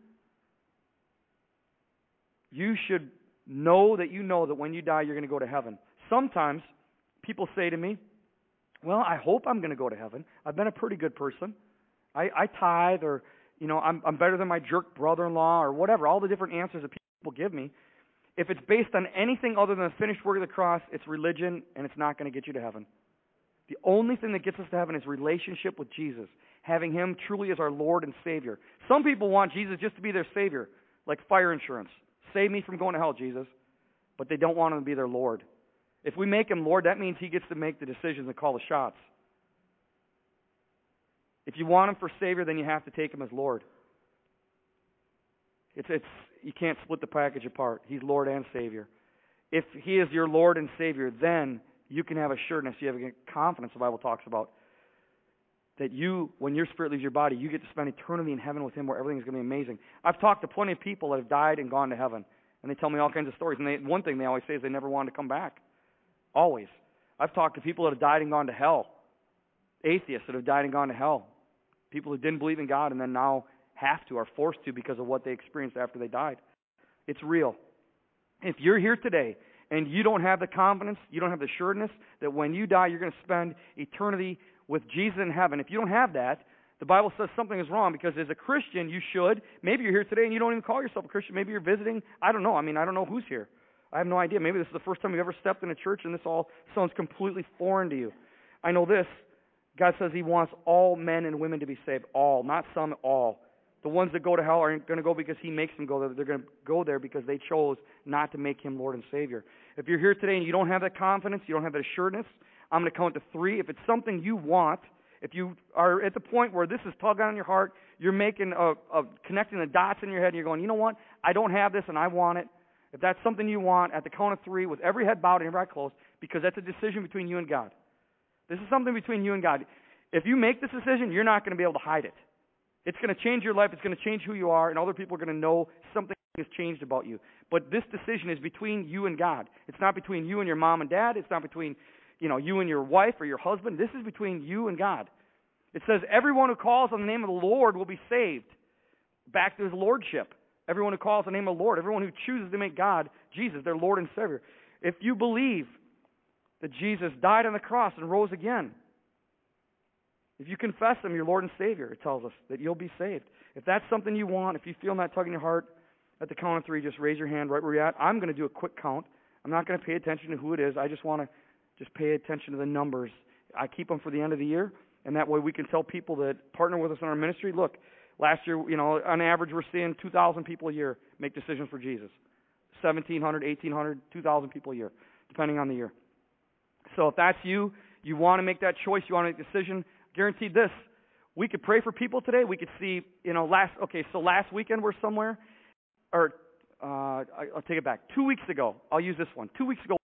you should know that when you die, you're going to go to heaven. Sometimes people say to me, well, I hope I'm going to go to heaven. I've been a pretty good person. I tithe, or, I'm better than my jerk brother-in-law, or whatever, all the different answers that people give me. If it's based on anything other than the finished work of the cross, it's religion, and it's not going to get you to heaven. The only thing that gets us to heaven is relationship with Jesus, having Him truly as our Lord and Savior. Some people want Jesus just to be their Savior, like fire insurance. Save me from going to hell, Jesus. But they don't want Him to be their Lord. If we make Him Lord, that means He gets to make the decisions and call the shots. If you want Him for Savior, then you have to take Him as Lord. You can't split the package apart. He's Lord and Savior. If He is your Lord and Savior, then you can have assuredness. You have confidence, the Bible talks about, that when your spirit leaves your body, you get to spend eternity in heaven with Him, where everything is going to be amazing. I've talked to plenty of people that have died and gone to heaven, and they tell me all kinds of stories. And one thing they always say is they never wanted to come back. Always. I've talked to people that have died and gone to hell. Atheists that have died and gone to hell. People who didn't believe in God and then now have to, are forced to, because of what they experienced after they died. It's real. If you're here today and you don't have the confidence, you don't have the assuredness that when you die you're going to spend eternity with Jesus in heaven, if you don't have that, the Bible says something is wrong, because as a Christian you should. Maybe you're here today and you don't even call yourself a Christian. Maybe you're visiting. I don't know. I don't know who's here. I have no idea. Maybe this is the first time you've ever stepped in a church and this all sounds completely foreign to you. I know this. God says He wants all men and women to be saved. All. Not some, all. The ones that go to hell aren't going to go because He makes them go there. They're going to go there because they chose not to make Him Lord and Savior. If you're here today and you don't have that confidence, you don't have that assuredness, I'm going to count to 3. If it's something you want, if you are at the point where this is tugging on your heart, you're making connecting the dots in your head, and you're going, you know what? I don't have this and I want it. If that's something you want, at the count of 3, with every head bowed and every eye closed, because that's a decision between you and God. This is something between you and God. If you make this decision, you're not going to be able to hide it. It's going to change your life. It's going to change who you are, and other people are going to know something has changed about you. But this decision is between you and God. It's not between you and your mom and dad. It's not between you and your wife or your husband. This is between you and God. It says everyone who calls on the name of the Lord will be saved. Back to His lordship. Everyone who calls on the name of the Lord, everyone who chooses to make God, Jesus, their Lord and Savior. If you believe that Jesus died on the cross and rose again, if you confess Him, your Lord and Savior, it tells us that you'll be saved. If that's something you want, if you feel that tug in your heart, at the count of 3, just raise your hand right where you're at. I'm going to do a quick count. I'm not going to pay attention to who it is. I just want to just pay attention to the numbers. I keep them for the end of the year, and that way we can tell people that partner with us in our ministry, look, last year, on average, we're seeing 2,000 people a year make decisions for Jesus. 1,700, 1,800, 2,000 people a year, depending on the year. So if that's you, you want to make that choice, you want to make a decision, guaranteed this. We could pray for people today. We could see, last weekend we're somewhere, or I'll take it back. 2 weeks ago, I'll use this one. 2 weeks ago,